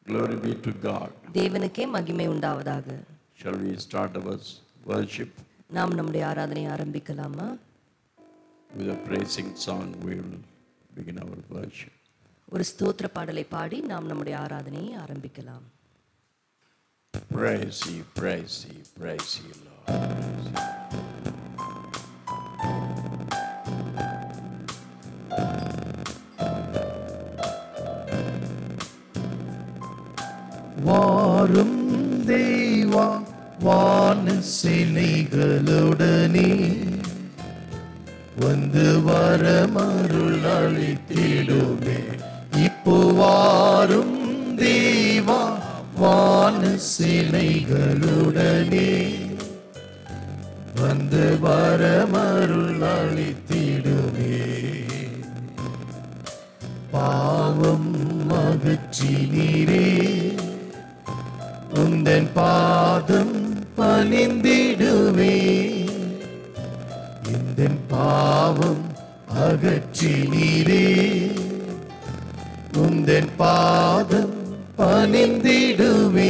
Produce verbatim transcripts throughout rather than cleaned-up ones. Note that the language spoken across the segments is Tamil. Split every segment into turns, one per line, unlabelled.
Glory be to God.
தேவனுக்கே மகிமை உண்டாவதாக.
Shall we start our worship?
நாம் நம்முடைய ஆராதனையை ஆரம்பிக்கலாமா?
With a praising song we will begin our worship.
ஒரு ஸ்தோத்திர பாடலை பாடி நாம் நம்முடைய ஆராதனையை ஆரம்பிக்கலாம்.
Praise ye, praise ye, praise ye, Lord.
வாரும் தேவா வான சேனைகளுடனே வந்து வரமருள் அளித்திடுமே. இப்போ வாரும் தேவா வான சேனைகளுடனே வந்து வரமருள் அளித்திடுமே. பாவம் அகற்றினீரே உந்தன் பாதம் பணிந்திடுவே. எந்தன் பாவம் அகற்றினீரே உந்தன் பாதம் பணிந்திடுவே.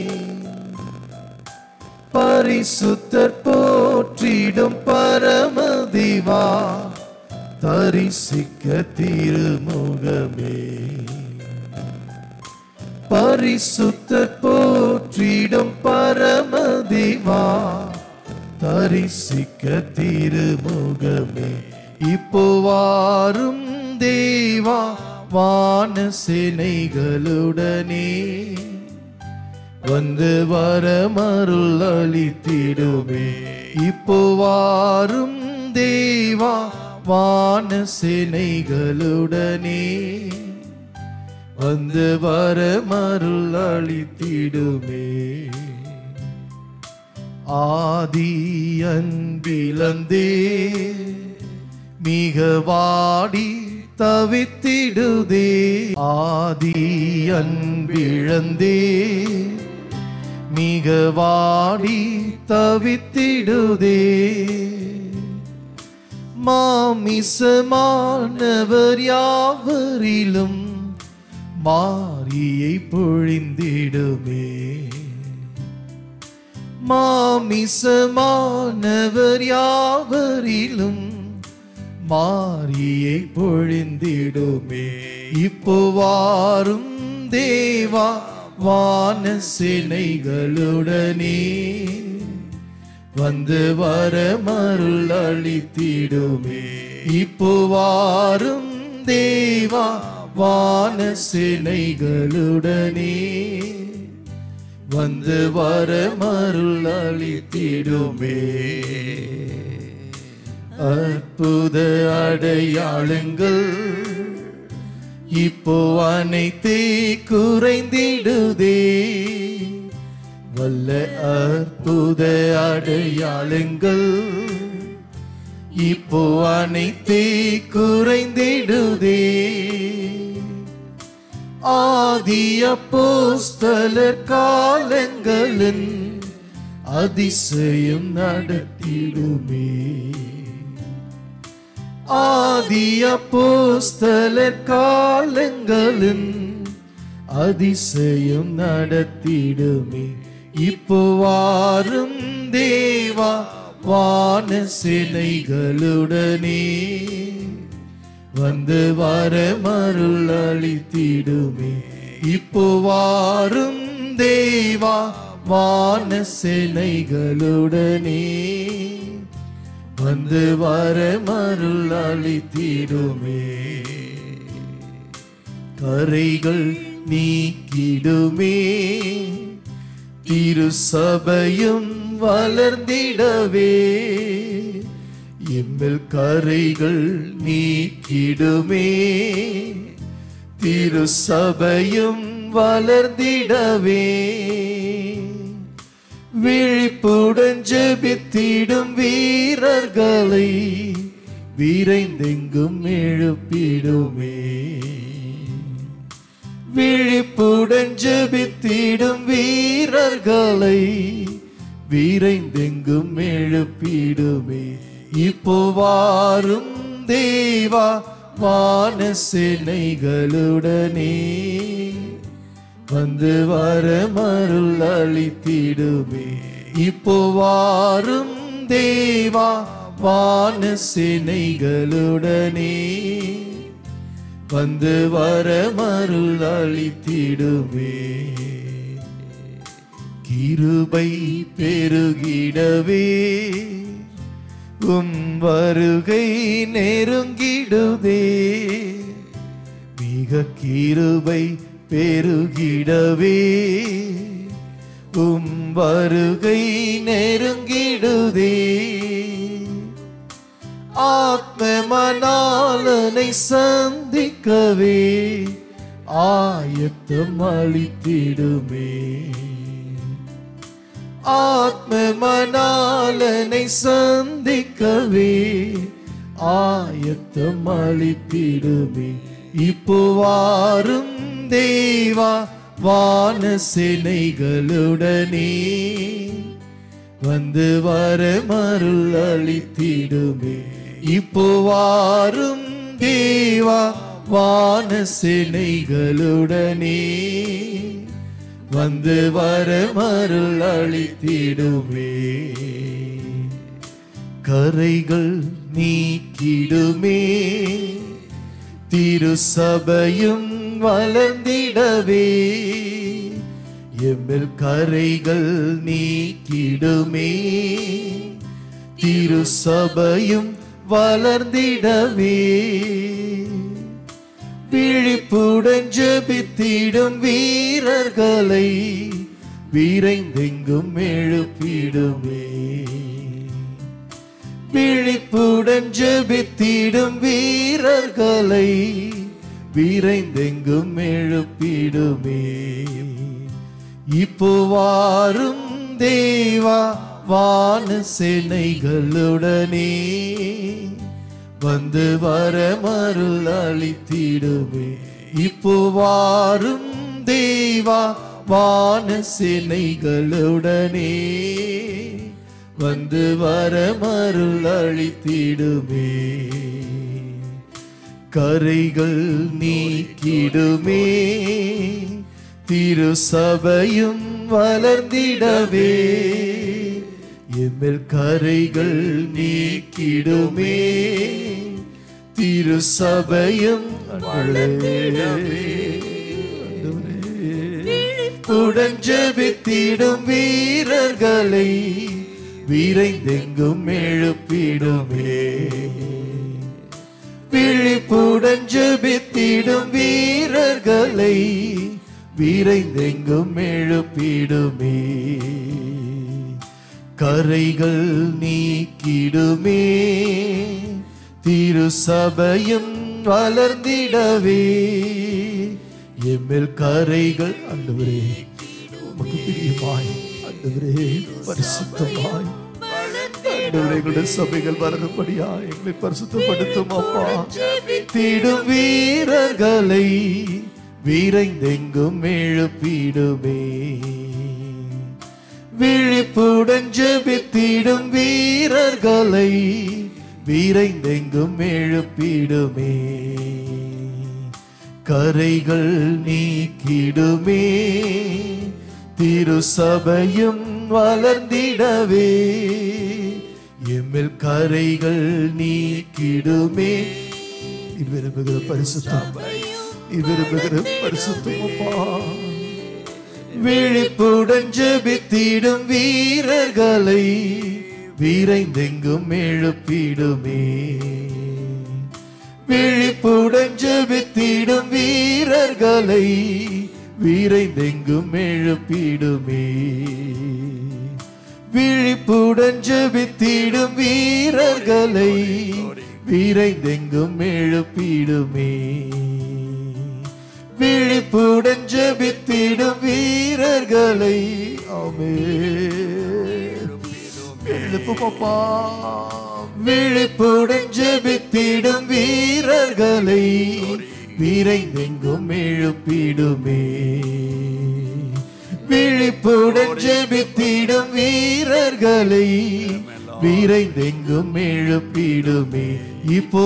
பரிசுத்தர் போற்றிடும் பரமதிவா தரிசிக்க திருமுகமே. பரிசுத்தர் போற்றிடும் பரமதிவா தரிசிக்க திருமுகமே. இப்போ வாரும் தேவா வான சேனைகளுடனே வந்து வரமருள் அளித்திடுமே. இப்போ வாரும் தேவா வான சேனைகளுடனே வந்து வரமருள் அளித்திடுமே. ஆதி அன்பிலந்தே மிக வாடி தவித்திடுதே. ஆதி அன்பிழந்தே மிக வாடி தவித்திடுதே. மாமிசமானவர் யாவரிலும் மாரியை பொழிந்திடுமே. மாமிசமானவர் யாவரிலும் மாரியை பொழிந்திடுமே. இப்போ வாரும் தேவா வான சேனைகளுடனே வந்து வரமருள் அளித்திடுமே. இப்போ வாரும் தேவா வான சேனைகளுடனே வந்து வரமருள் அளித்திடுமே. அற்புத அடையாளங்கள் இப்போ அனைத்தே குறைந்திடுதே. வல்ல அற்புத அடையாளங்கள் இப்போ அனைத்தே குறைந்திடுதே. ஆதி அப்போஸ்தலர் காலங்களின் அதிசயம் நடத்திடுமே. ஆதி அப்போஸ்தலர் காலங்களின் அதிசயம் நடத்திடுமே. இப்போ வாரும் தேவா வான சேனைகளுடனே வந்து வரமருள் அளித்திடுமே. இப்போ வாரும் தேவா வான சேனைகளுடனே வந்து வரமருள் அளித்திடுமே. கரைகள் நீக்கிடுமே திருசபையும் வளர்ந்திடவே. எம்மில் கரைகள் நீக்கிடுமே திருசபையும் வளர்ந்திடவே. விழிப்புடன் ஜெபித்திடும் வீரர்களை விரைந்தெங்கும் எழுப்பிடுமே. விழிப்புடன் ஜெபித்திடும் வீரர்களை விரைந்தெங்கும் எழுப்பிடுமே. இப்போ வாரும் தேவா வான சேனைகளுடனே வந்து வரமருள் அளித்திடுமே. இப்போ வாரும் தேவா வான சேனைகளுடனே வந்து வரமருள் அளித்திடுமே. கிருபை பெருகிடவே உம் வருகை நெருங்கிடுதே. மிக கிருபை பெருகிடவே உம் வருகை நெருங்கிடுதே. ஆத்ம மணாளனை சந்திக்கவே ஆயத்தம் அளித்திடுமே. ஆத்ம மணாளனை சந்திக்கவே ஆயத்தம் அளித்திடுமே. இப்போ வாரும் தேவா வான சேனைகளுடனே வந்து வரமருள் அளித்திடுமே. இப்போ வாரும் தேவா வான சேனைகளுடனே வந்து வரமருள் அளித்திடுமே. கரைகள் நீக்கிடுமே திரு சபையும் வளர்ந்திடவே. எம்மில் கரைகள் நீக்கிடுமே திரு சபையும் வளர்ந்திடவே. விழிப்புடன் ஜெபித்திடும் வீரர்களை விரைந்தெங்கும் எழுப்பிடுமே. விழிப்புடன் ஜெபித்திடும் வீரர்களை விரைந்தெங்கும் எழுப்பிடுமே. இப்போ வாரும் தேவா வான சேனைகளுடனே வந்து வரமருள் அளித்திடுமே. இப்போ வாரும் தேவா வான சேனைகளுடனே வந்து வரமருள் அளித்திடுமே. கரைகள் நீக்கிடுமே திரு சபையும் வளர்ந்திடவே. எம்மில் கரைகள் நீக்கிடுமே திரு சபையும் வளர்ந்திடவே. உடன் ஜெபித்திடும் வீரர்களை விரைந்தெங்கும் எழுப்பிடுமே. விழிப்புடன் ஜெபித்திடும் வீரர்களை விரைந்தெங்கும் எழுப்பிடுமே. கரைகள் நீக்கிடுமே திரு சபையும் வளர்ந்திடவே. எம்மில் கரைகள் ஆண்டவரே உமக்கு பிரியமாய் ஆண்டவரே பரிசுத்தமாய் ஆண்டவரே சபைகள் வளரும்படியா எங்களை பரிசுத்தப்படுத்தும் அப்பா. திடும் வீரர்களை விரைந்தெங்கும் எழுப்பிடுமே. விழிப்புடன் ஜெபித்திடும் வீரர்களை விரைந்தெங்கும் எழுப்பிடுமே. கரைகள் நீக்கிடுமே திரு சபையும் வளர்ந்திடவே. எம்மில் கரைகள் நீக்கிடுமே. இது விரும்புகிற பரிசுத்தம், இது விரும்புகிற பரிசுத்தம் அப்பா. விழிப்புடன் ஜெபித்திடும் வீரர்களை விரைந்தெங்கும் எழுப்பிடுமே. விழிப்புடன் ஜெபித்திடும் வீரர்களை விரைந்தெங்கும் எழுப்பிடுமே. விழிப்புடன் ஜெபித்திடும் வீரர்களை விரைந்தெங்கும் எழுப்பிடுமே. விழிப்புடன் ஜெபித்திடும் வீரர்களை ஆமென் எழுப்புப்பா. விழிப்புடன் ஜெபித்திடும் வீரர்களை விரைந்தெங்கும் எழுப்பிடுமே. விழிப்புடன் ஜெபித்திடும் வீரர்களை விரைந்தெங்கும் எழுப்பிடுமே. இப்போ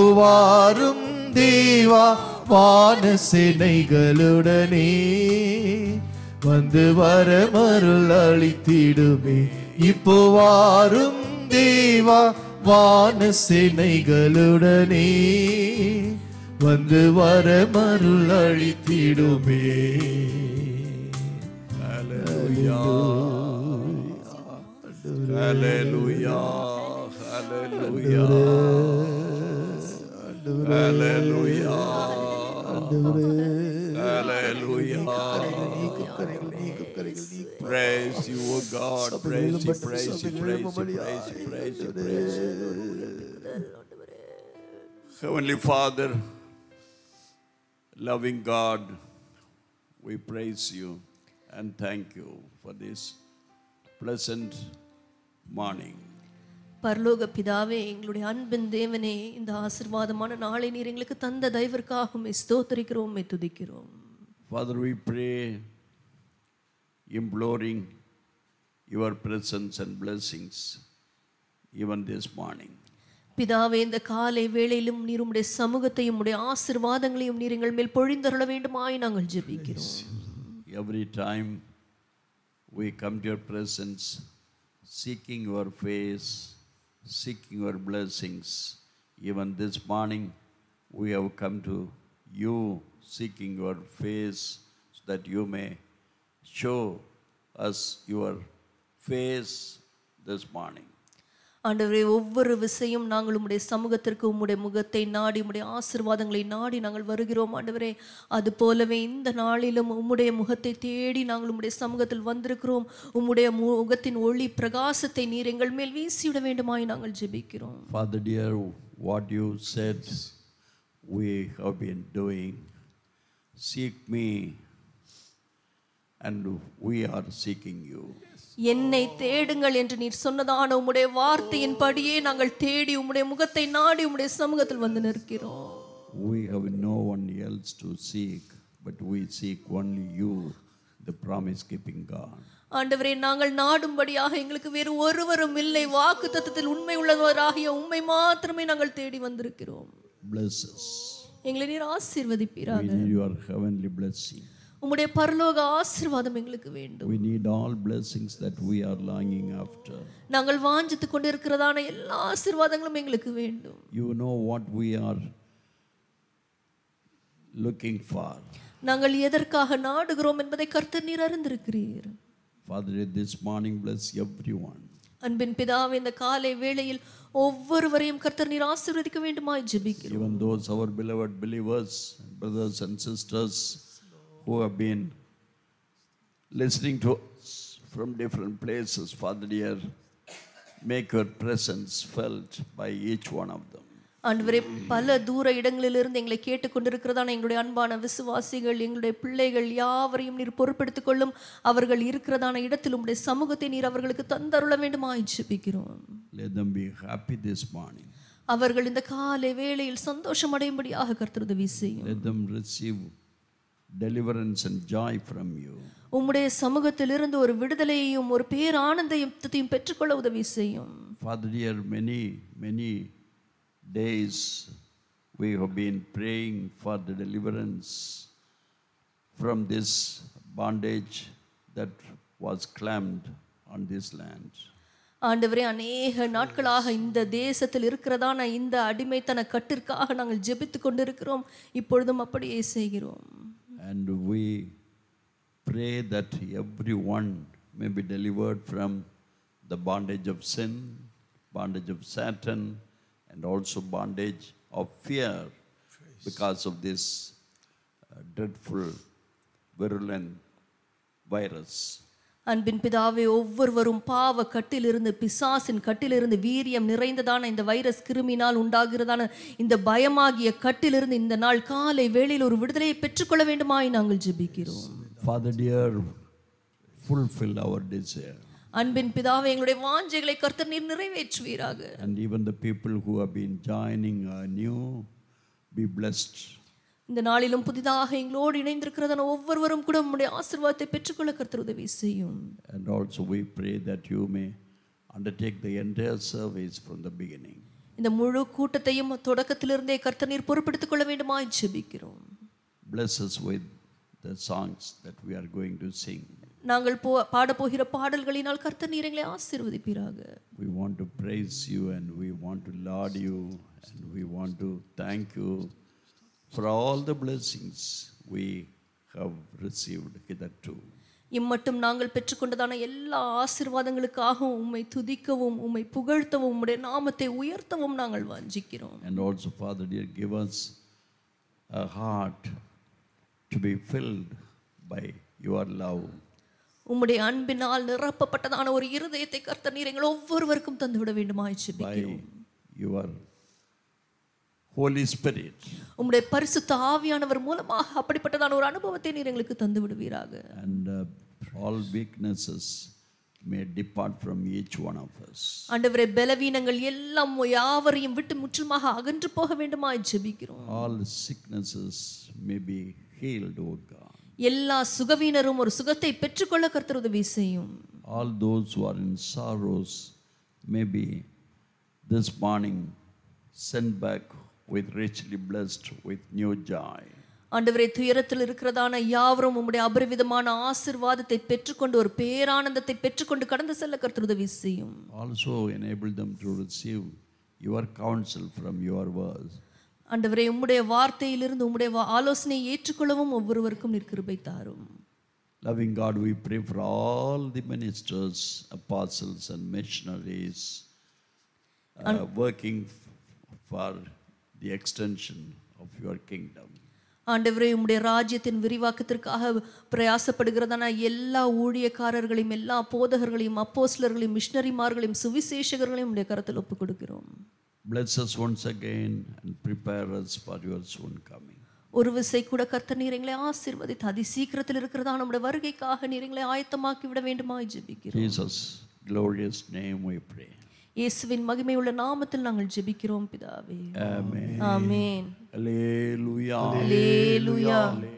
வாரும் தேவா வான சேனைகளுடனே வந்து வர மருள் அளித்திடுமே. இப்போ வாரும் தேவா வான சேனைகளுடனே, வந்து வர மருள் அளித்திடுமே.
Hallelujah. Hallelujah. Hallelujah. Hallelujah. Hallelujah. Praise you, O God. Praise you, praise you, praise you, praise you, praise you, praise you. Heavenly Father, loving God, we praise you and thank you for this pleasant morning.
பரலோக பிதாவே, எங்களுடைய அன்பின் தேவனே, இந்த ஆசீர்வாதமான நாளை நீர் எங்களுக்கு தந்த தயவிற்காக உம்மை ஸ்தோத்திரிக்கிறோம், உம்மை துதிக்கிறோம்.
Father, we pray, imploring your presence and blessings even this morning.
பிதாவே, இந்த காலை வேளையிலும் நீர் உம்முடைய சமூகத்தையும் உம்முடைய ஆசீர்வாதங்களையும் நீர் எங்கள் மேல் பொழிந்தருள வேண்டுமாய் நாங்கள் ஜெபிக்கிறோம்.
Every time we come to your presence, seeking your face, seeking your blessings, even this morning we have come to you seeking your face so that you may show us your face this morning.
ஆண்டவரே, ஒவ்வொரு விசையும் நாங்கள் உம்முடைய சமூகத்திற்கு உம்முடைய முகத்தை நாடி உம்முடைய ஆசீர்வாதங்களை நாடி நாங்கள் வருகிறோம். ஆண்டவரே, அது போலவே இந்த நாளிலும் உம்முடைய முகத்தை தேடி நாங்கள் உம்முடைய சமூகத்தில் வந்திருக்கிறோம். உம்முடைய முகத்தின் ஒளி பிரகாசத்தை நீர் எங்கள் மேல் வீசிவிட வேண்டுமாய் நாங்கள் ஜெபிக்கிறோம்.
Father dear, what you said we have been doing. Seek me and we are seeking you.
என்னை தேடுங்கள் என்று நீர் சொன்னதான உம்முடைய வார்த்தையின் படியே நாங்கள் தேடி உம்முடைய முகத்தை நாடி உம்முடைய சமூகத்தில் வந்து நிற்கிறோம்.
We have no one else to seek, but we seek only you, the promise keeping God.
ஆண்டவரே, நாங்கள் நாடும்படியாக எங்களுக்கு வேறு ஒருவரும் இல்லை. வாக்குத்தத்தத்தில் உண்மை உள்ளவராகிய உம்மை மாத்திரமே நாங்கள் தேடி வந்திருக்கிறோம்.
Bless us.
எங்களை நீர் ஆசீர்வதிப்பீராக.
We need your heavenly blessing.
உம்முடைய பரலோக ஆசீர்வாதம் எங்களுக்கு வேண்டும்.
We need all blessings that we are longing after.
நாங்கள் வாஞ்சித்துக் கொண்டிருக்கிறதான எல்லா ஆசீர்வாதங்களும் எங்களுக்கு வேண்டும்.
You know what we are looking for.
நாங்கள் எதற்காக நாடுகிறோம் என்பதை கர்த்தர் நீர் அறிந்திருக்கிறீர்.
Father, this morning bless everyone.
அன்பின் பிதாவே, இந்த காலை வேளையில் ஒவ்வொருவரையும் கர்த்தர் நீர் ஆசீர்வதிக்க வேண்டுமாய் ஜெபிக்கிறோம்.
Even those our beloved believers, brothers and sisters who have been listening to us from different places, Father dear, make your presence felt by each one of them.
ஆண்டவரே, பல தூர இடங்களிலிருந்து எங்களை கேட்டுக்கொண்டிருக்கிறதான எங்களுடைய அன்பான விசுவாசிகள், எங்களுடைய பிள்ளைகள் யாவரையும் நீர் பொறுப்பெடுத்துக் கொள்ளும். அவர்கள் இருக்கிறதான இடத்தில் உம்முடைய சமூகத்தை நீர் அவர்களுக்கு தந்தருள வேண்டுமாய் ஜெபிக்கிறோம்.
Let them be happy this morning.
அவர்கள் இந்த காலை வேளையில் சந்தோஷம் அடையும்படியாக கர்த்தர் உதவி செய்யும்.
Let them receive deliverance and joy from you.
உம்முடைய சமூகத்திலிருந்து ஒரு விடுதலையையும் ஒரு பேர் ஆனந்தத்தையும் பெற்றுக்கொள்ள உதவி செய்யும்.
Father dear, many many days we have been praying for the deliverance from this bondage that was claimed on this land.
ஆண்டவரே, அநேக நாட்களாக இந்த தேசத்தில் இருக்கிறதான இந்த அடிமைத்தன கட்டிற்காக நாங்கள் ஜெபித்துக் கொண்டிருக்கிறோம். இப்பொழுதும் அப்படியே செய்கிறோம்.
And we pray that everyone may be delivered from the bondage of sin, bondage of Satan, and also bondage of fear because of this uh, dreadful, virulent virus.
அன்பின் பிதாவே, ஒவ்வொருவரும் பாவ கட்டிலிருந்து, பிசாசின் கட்டிலிருந்து, வீரியம் நிறைந்ததான இந்த வைரஸ் கிருமினால் உண்டாகிறதான இந்த பயமாகிய கட்டிலிருந்து இந்த நாள் காலை வேளையில் ஒரு விடுதலையை பெற்றுக்கொள்ள வேண்டுமாய் நாங்கள் ஜெபிக்கிறோம்.
Father dear, fulfill our desire.
அன்பின் பிதாவே, எங்களுடைய வாஞ்சைகளை கர்த்தர் நீர் நிறைவேற்றுவீராக.
And even the people who have been joining anew, be blessed.
இந்த நாளிலும் புதிதாக எங்களோடு இணைந்திருக்கிறதான ஒவ்வொருவரும் கூட உம்முடைய ஆசீர்வாதத்தை பெற்றுக்கொள்ள கர்த்தர் உதவி செய்யும்.
And also we pray that you may undertake the entire service from the beginning.
இந்த முழு கூட்டத்தையும் தொடக்கத்திலிருந்தே கர்த்தர் நீர் பொறுப்பெடுத்துக் கொள்ள வேண்டுமாய் ஜெபிக்கிறோம்.
Bless us with the songs that we are going to sing.
நாங்கள் போ பாடப்போகிற பாடல்களினால் கர்த்தர் நீர் எங்களை ஆசீர்வதிப்பீராக.
We want to praise you and we want to laud you and we want to thank you for all the blessings we have received hitherto.
இம்மட்டும் நாங்கள் பெற்றுக்கொண்டதான எல்லா ஆசீர்வாதங்களுக்காகவும் உம்மை துதிக்கவும் உம்மை புகழ்த்தவும் உம்முடைய நாமத்தை உயர்த்தவும் நாங்கள் வாஞ்சிக்கிறோம்.
And also, Father dear, give us a heart to be filled by your love.
உம்முடைய அன்பினால் நிரப்பப்பட்டதான ஒரு இருதயத்தை கர்த்தர் நீர் எங்கள் ஒவ்வொருவருக்கும் தந்துவிட வேண்டுமாய் ஜெபிக்கிறோம்.
By your Holy Spirit.
உம்முடைய பரிசுத்த ஆவியானவர் மூலமாக அப்படிப்பட்டதான ஒரு அனுபவத்தை நீர் எங்களுக்கு தந்து விடுவீராக.
And uh, all weaknesses may depart from each one of us.
ஆண்டவரே பலவீனங்கள் எல்லாம் யாவரையும் விட்டு முற்றிலுமாக அகன்று போக வேண்டுமாய் ஜெபிக்கிறோம்.
All sicknesses may be healed, O God.
எல்லா சுகவீனரும் ஒரு சுகத்தை பெற்றுக்கொள்ள கர்த்தர் உதவி செய்யும்.
All those who are in sorrows may be this morning sent back with richly blessed with new joy.
ஆண்டவரே துயரத்தில் இருக்கிறதான யாவரும் உம்முடைய அபரிவிதமான ஆசீர்வாதத்தை பெற்றுக்கொண்டு ஒரு பேரானந்தத்தை பெற்றுக்கொண்டு கடந்து செல்ல கர்த்தர் உதவி செய்யும்.
Also enable them to receive your counsel from your words.
ஆண்டவரே உம்முடைய வார்த்தையிலிருந்து உம்முடைய ஆலோசனையை ஏற்றுக்கொள்ளவும் ஒவ்வொருவருக்கும் நீர் கிருபை தாரும்.
Loving God, we pray for all the ministers, apostles and missionaries uh, working for the extension of your kingdom.
ஆண்டவரே உம்முடைய ராஜ்யத்தின் விரிவாக்கத்திற்காக பிரயாசப்படுகிறதான எல்லா ஊழியக்காரர்களையும் எல்லா போதகர்களையும் அப்போஸ்தலர்களையும் மிஷனரிமார்களையும் சுவிசேஷகர்களையும் உம்முடைய கரத்தில் ஒப்புக் கொடுக்கிறோம்.
Bless us once again and prepare us for your soon coming.
ஒரு விசை கூட கர்த்தர் நீர் எங்களை ஆசீர்வதித்து அதி சீக்கிரத்தில் இருக்கிறதான நம்முடைய வருகைக்காக நீர் எங்களை ஆயத்தமாக்கி விட வேண்டுமாய் ஜெபிக்கிறோம்.
Jesus glorious name we pray.
இயேசுவின் மகிமையுள்ள நாமத்தில் நாங்கள் ஜெபிக்கிறோம் பிதாவே.
Amen.
Amen.
Hallelujah.
Hallelujah.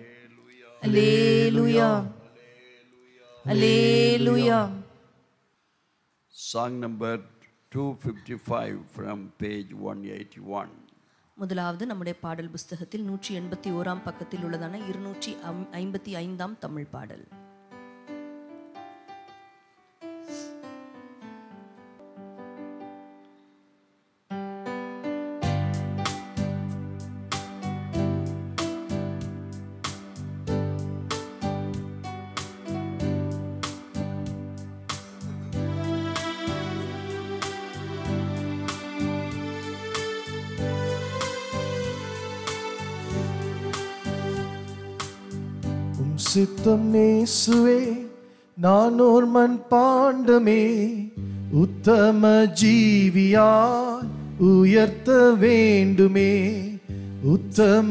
Hallelujah. Hallelujah.
Song number two fifty-five from page one eighty-one.
முதலாவது நம்முடைய பாடல் புஸ்தகத்தில் நூற்றி எண்பத்தி ஓராம் பக்கத்தில் உள்ளதான இருநூற்றி ஐம்பத்தி ஐந்தாம் தமிழ் பாடல்.
சித்தம் நேசுவே நானோர் மண் பாண்டமே உத்தம ஜீவியாய் உயர்த்த வேண்டுமே உத்தம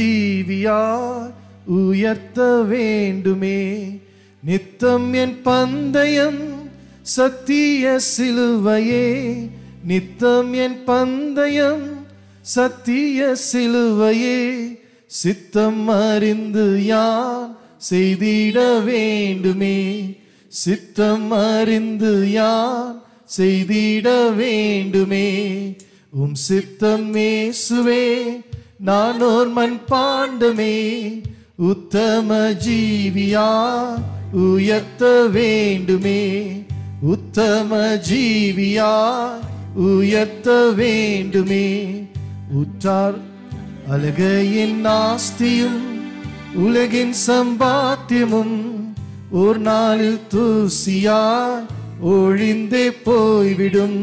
ஜீவியாய் உயர்த்த வேண்டுமே நித்தம் என் பந்தயம் சத்திய சிலுவையே நித்தம் என் பந்தயம் சத்திய சிலுவையே சித்தம் அறிந்து யான் செய்திட வேண்டுமே சித்தம் அறிந்து யான் செய்திட வேண்டுமே உம் சித்தம் இயேசுவே நானோர் மண் பாண்டமே உத்தம ஜீவியாய் உயர்த்த வேண்டுமே உத்தம ஜீவியாய் உயர்த்த வேண்டுமே உற்றார் அழகையின் ஆஸ்தியும் உலகின் சம்பாத்தியமும் ஒரு நாளில் தூசியாய் ஒழிந்தே போய்விடும்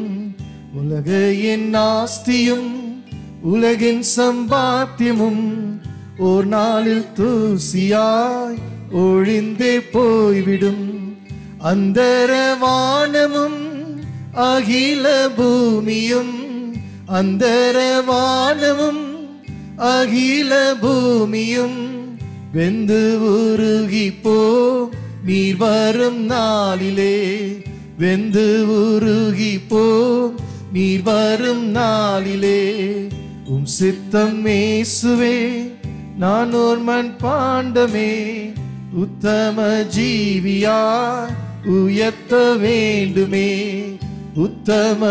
உலகின் ஆஸ்தியும் உலகின் சம்பாத்தியமும் ஒரு நாளில் தூசியாய் ஒழிந்தே போய்விடும் அந்தர வானமும் அகில பூமியும் அந்தர வானமும் அகில பூமியும் வெந்து உருகி போ நீர் வரும் நாளிலே வெந்து உருகி போ நீர் வரும் நாளிலே உம் சித்தம் இயேசுவே நானோர் மண் பாண்டமே உத்தம ஜீவியாய் உயர்த்த வேண்டுமே உத்தம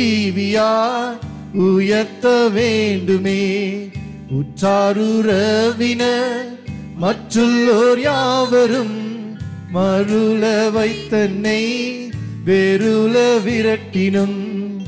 ஜீவியாய் உயர்த்த வேண்டுமே உற்றாருறவினர் மற்றுள்ளோர் யாவரும் மருள வைத்தன்னை வேருள விரட்டினும்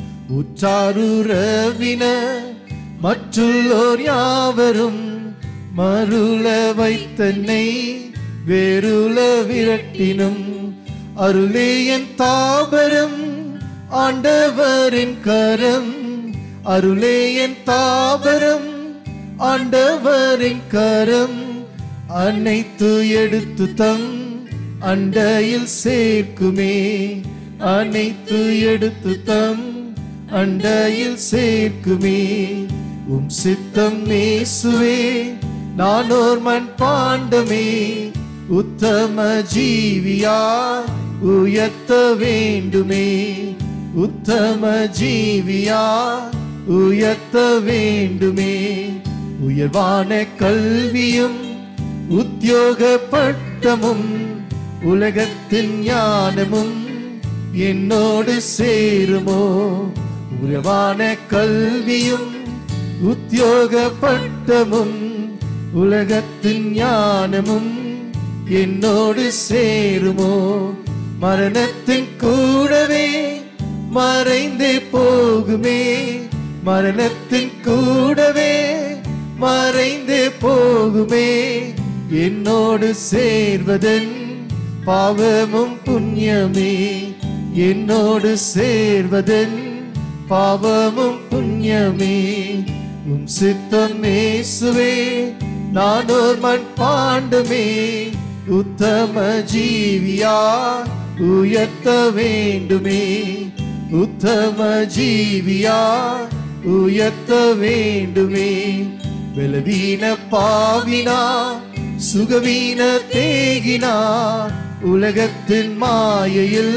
உற்றாருறவின மற்றுள்ளோர் யாவரும் மருள வைத்தன்னை வேருள விரட்டினும் அருளே என் தாபரம் ஆண்டவரின் கரம் அருளே என் தாபரம் ஆண்டவரின் கரம் அனைத்து எடுத்து தம் அண்டையில் சேர்க்குமே அனைத்து எடுத்து தம் அண்டையில் சேர்க்குமே உம் சித்தம் இயேசுவே நானோர் மண் பாண்டமே உத்தம ஜீவியா உயர்த்த வேண்டுமே உத்தம ஜீவியா உயர்த்த வேண்டுமே உயர்வான கல்வியும் உத்தியோக பட்டமும் உலகத்தின் ஞானமும் என்னோடு சேருமோ உயர்வான கல்வியும் உத்தியோக பட்டமும் உலகத்தின் ஞானமும் என்னோடு சேருமோ மரணத்தின் கூடவே மறைந்தே போகுமே மரணத்தின் கூடவே மறைந்தே போகுமே என்னோடு சேர்வதன் பாவமும் புண்ணியமே என்னோடு சேர்வதன் பாவமும் புண்ணியமே உம் சித்தம் இயேசுவே நானோர் மண் பாண்டமே உத்தம ஜீவியா உயர்த்த வேண்டுமே உத்தம ஜீவியா உயர்த்த வேண்டுமே பலவீன பாவினா சுகவீன தேகினா உலகத்தின் மாயையில்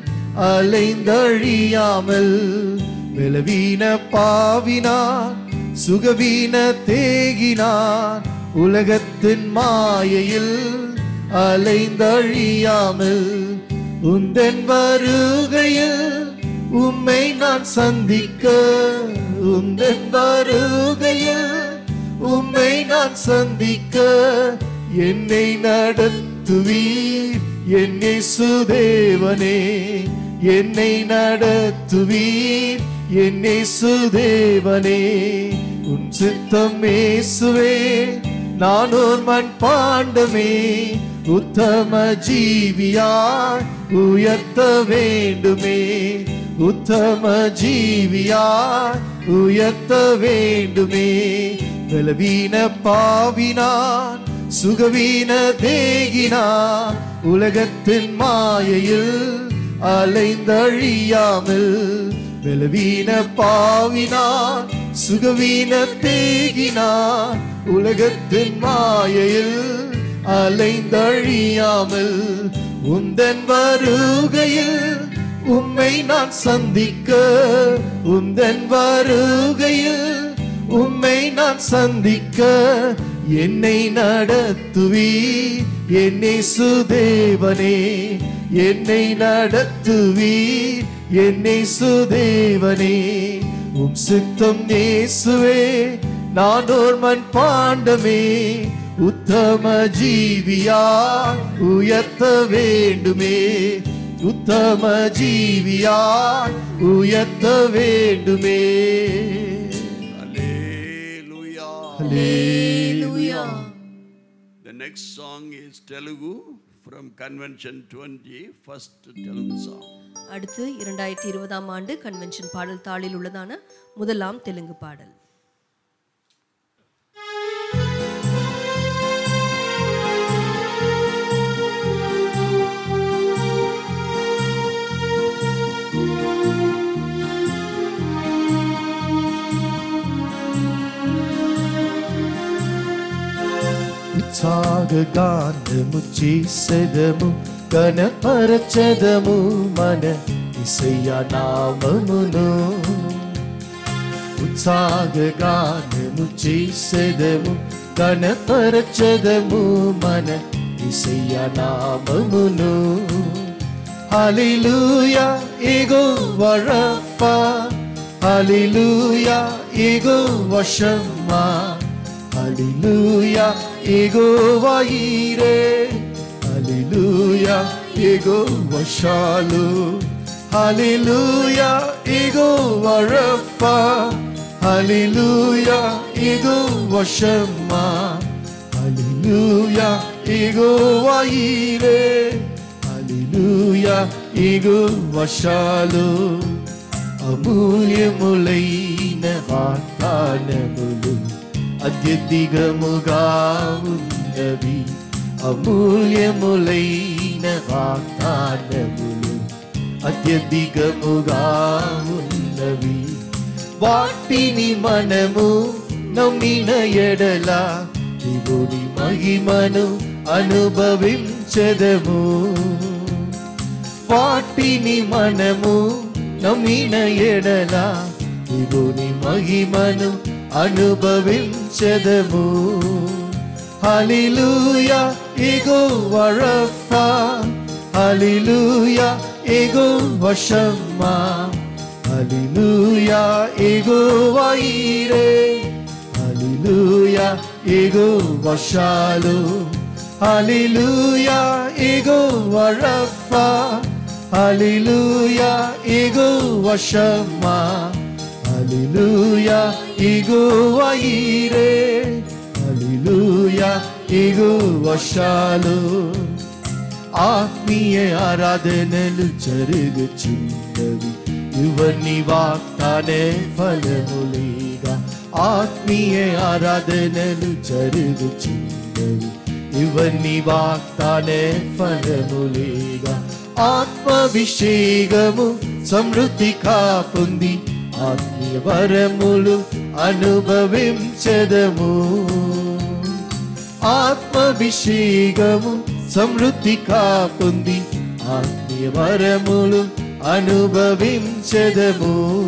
அலைந்தழியாமல் பலவீன பாவினான் சுகவீன தேகினான் உலகத்தின் மாயையில் அலைந்தழியாமல் உந்தன் வருகையில் உம்மை நான் சந்திக்க உந்தன் வருகையில் உம்மை நான் சந்திக்க என்னை நடத்துவீர் என் இயேசுதேவனே என்னை நடத்துவீர் என் இயேசுதேவனே உன் சித்தம் இயேசுவே நானோர் மண் பாண்டமே உத்தம ஜீவியா உயர்த்த வேண்டுமே உத்தம ஜீவியா உயர்த்த வேண்டுமே பலவீன பாவினான் சுகவீன தேகினான் உலகத்தின் மாயையில் அலைந்தழியாமல் பலவீன பாவினான் சுகவீன தேகினான் உலகத்தின் மாயையில் அலைந்தழியாமல் உந்தன் வருகையில் உம்மை நான் சந்திக்க உந்தன் வருகையில் உம்மை நான் சந்திக்க என்னை நடத்துவீர் என் இயேசுதேவனே என்னை நடத்துவீர் என் இயேசுதேவனே உம் சித்தம் இயேசுவே நானோர் மண் பாண்டமே உத்தம ஜீவியா உயர்த்த வேண்டுமே உத்தம ஜீவியா உயர்த்த வேண்டுமே
Hallelujah.
Hallelujah.
The next song is Telugu from Convention twenty, first Telugu song.
அடுத்து இரண்டாயிரத்தி இருபதாம் ஆண்டு கன்வென்ஷன் பாடல் தாளில் உள்ளதான முதலாம் தெலுங்கு பாடல்.
సాగగానము చేసెదము కనపరచెదము మన యేసయ్య నామమును ఉత్సాహగానము చేసెదము కనపరచెదము మన యేసయ్య నామమును హల్లెలూయా యెహోవా రఫా హల్లెలూయా యెహోవా Shammah hallelujah Jehovah Jireh. Hallelujah Jehovah shalom. హల్లెలూయా యెహోవా రఫా. హల్లెలూయా యెహోవా Shammah. Hallelujah Jehovah Jireh. Hallelujah Jehovah shalom. అమూల్యములైన వాగ్దానములు అత్యధికముగా ఉన్నవి. అమూల్యములైన వాగ్దానములు అత్యధికముగా ఉన్నవి. వాటిని మనము నమ్మిన ఎడల దేవుని మహిమను అనుభవించెదము. వాటిని మనము నమ్మిన ఎడల దేవుని మహిమను అనుభవించెదము. హల్లెలూయా యెహోవా రఫా. హల్లెలూయా యెహోవా Shammah. Hallelujah Jehovah Jireh. Hallelujah Jehovah shalom. హల్లెలూయా యెహోవా రఫా. హల్లెలూయా యెహోవా Shammah. Hallelujah Jehovah Jireh. Hallelujah Jehovah Shalom. ఆత్మీయ ఆరాధనలు జరుగుచున్నవి, ఇవన్నీ వాగ్దాన ఫలములేగా. ఆత్మీయ ఆరాధనలు జరుగుచున్నవి, ఇవన్నీ వాగ్దాన ఫలములేగా. ఆత్మాభిషేకము సమృద్ధిగా పొంది ఆత్మీయ వరములు అనుభవించెదము. ఆత్మాభిషేకము సమృద్ధిగా పొంది ఆత్మీయ వరములు అనుభవించెదము.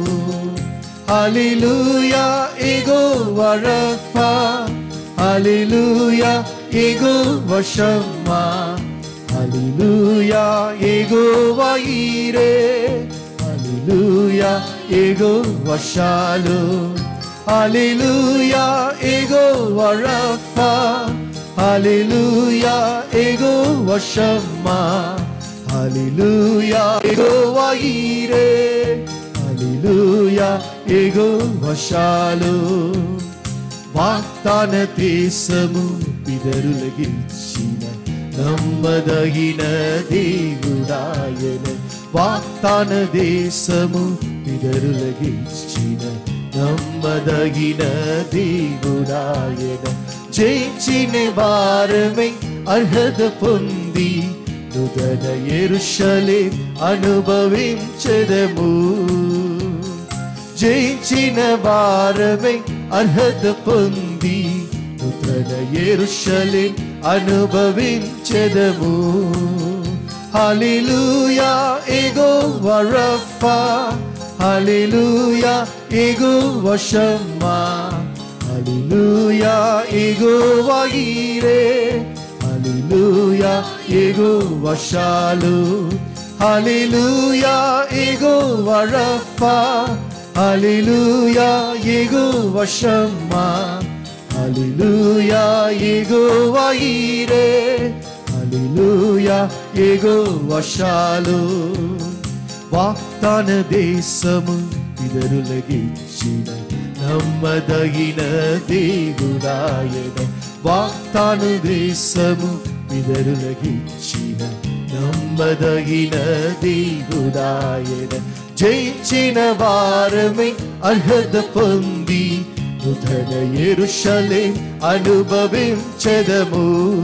హల్లెలూయా యెహోవా రఫా. హల్లెలూయా యెహోవా Shammah. Hallelujah Jehovah Jireh. Hallelujah Jehovah shalom. హల్లెలూయా యెహోవా రఫా. హల్లెలూయా యెహోవా Shammah. Hallelujah Jehovah Jireh. Hallelujah Jehovah Shalom. వాగ్దాన దేశము పితరులకిచ్చిన నమ్మదగిన దేవుడాయన. వాగ్దాన దేశము పితరులకిచ్చిన నమ్మదగిన దేవుడాయన. జయించిన వారమై అర్హత పొంది నూతన యెరూషలేము అనుభవించెదము. జయించిన వారమై అర్హత పొంది నూతన యెరూషలేము అనుభవించెదము. హల్లెలూయా యెహోవా రఫా. హల్లెలూయా యెహోవా Shammah. Hallelujah Jehovah Jireh. Hallelujah Jehovah shalom. హల్లెలూయా యెహోవా రఫా. హల్లెలూయా యెహోవా Shammah. Hallelujah Jehovah Jireh. Hallelujah Jehovah Shalom. వాగ్దాన దేశము పితరులకిచ్చిన నమ్మదగిన దేవుడాయన. వాగ్దాన దేశము పితరులకిచ్చిన నమ్మదగిన దేవుడాయన. జయించిన వారమై అర్హత పొంది నూతన యెరూషలేము అనుభవించెదము.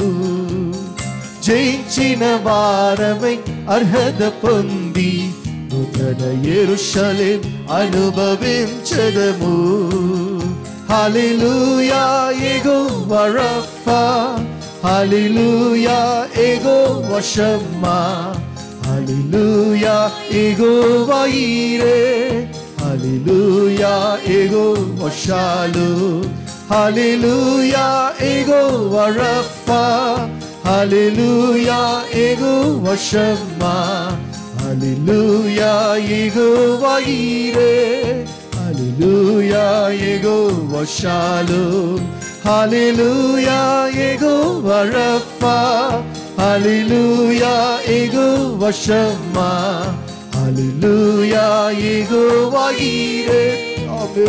జయించిన వారమై అర్హత పొంది నూతన యెరూషలేము అనుభవించెదము. హల్లెలూయా యెహోవా రఫా. హల్లెలూయా యెహోవా Shammah. Hallelujah Jehovah Jireh. Hallelujah Jehovah shalom. Hallelujah Jehovah Rafa. Hallelujah Jehovah Shammah. Hallelujah Jehovah Jireh. Hallelujah Jehovah Shalom. Hallelujah, Yehovah Rapha. Hallelujah, Yehovah Shammah. Hallelujah, Yehovah Jireh.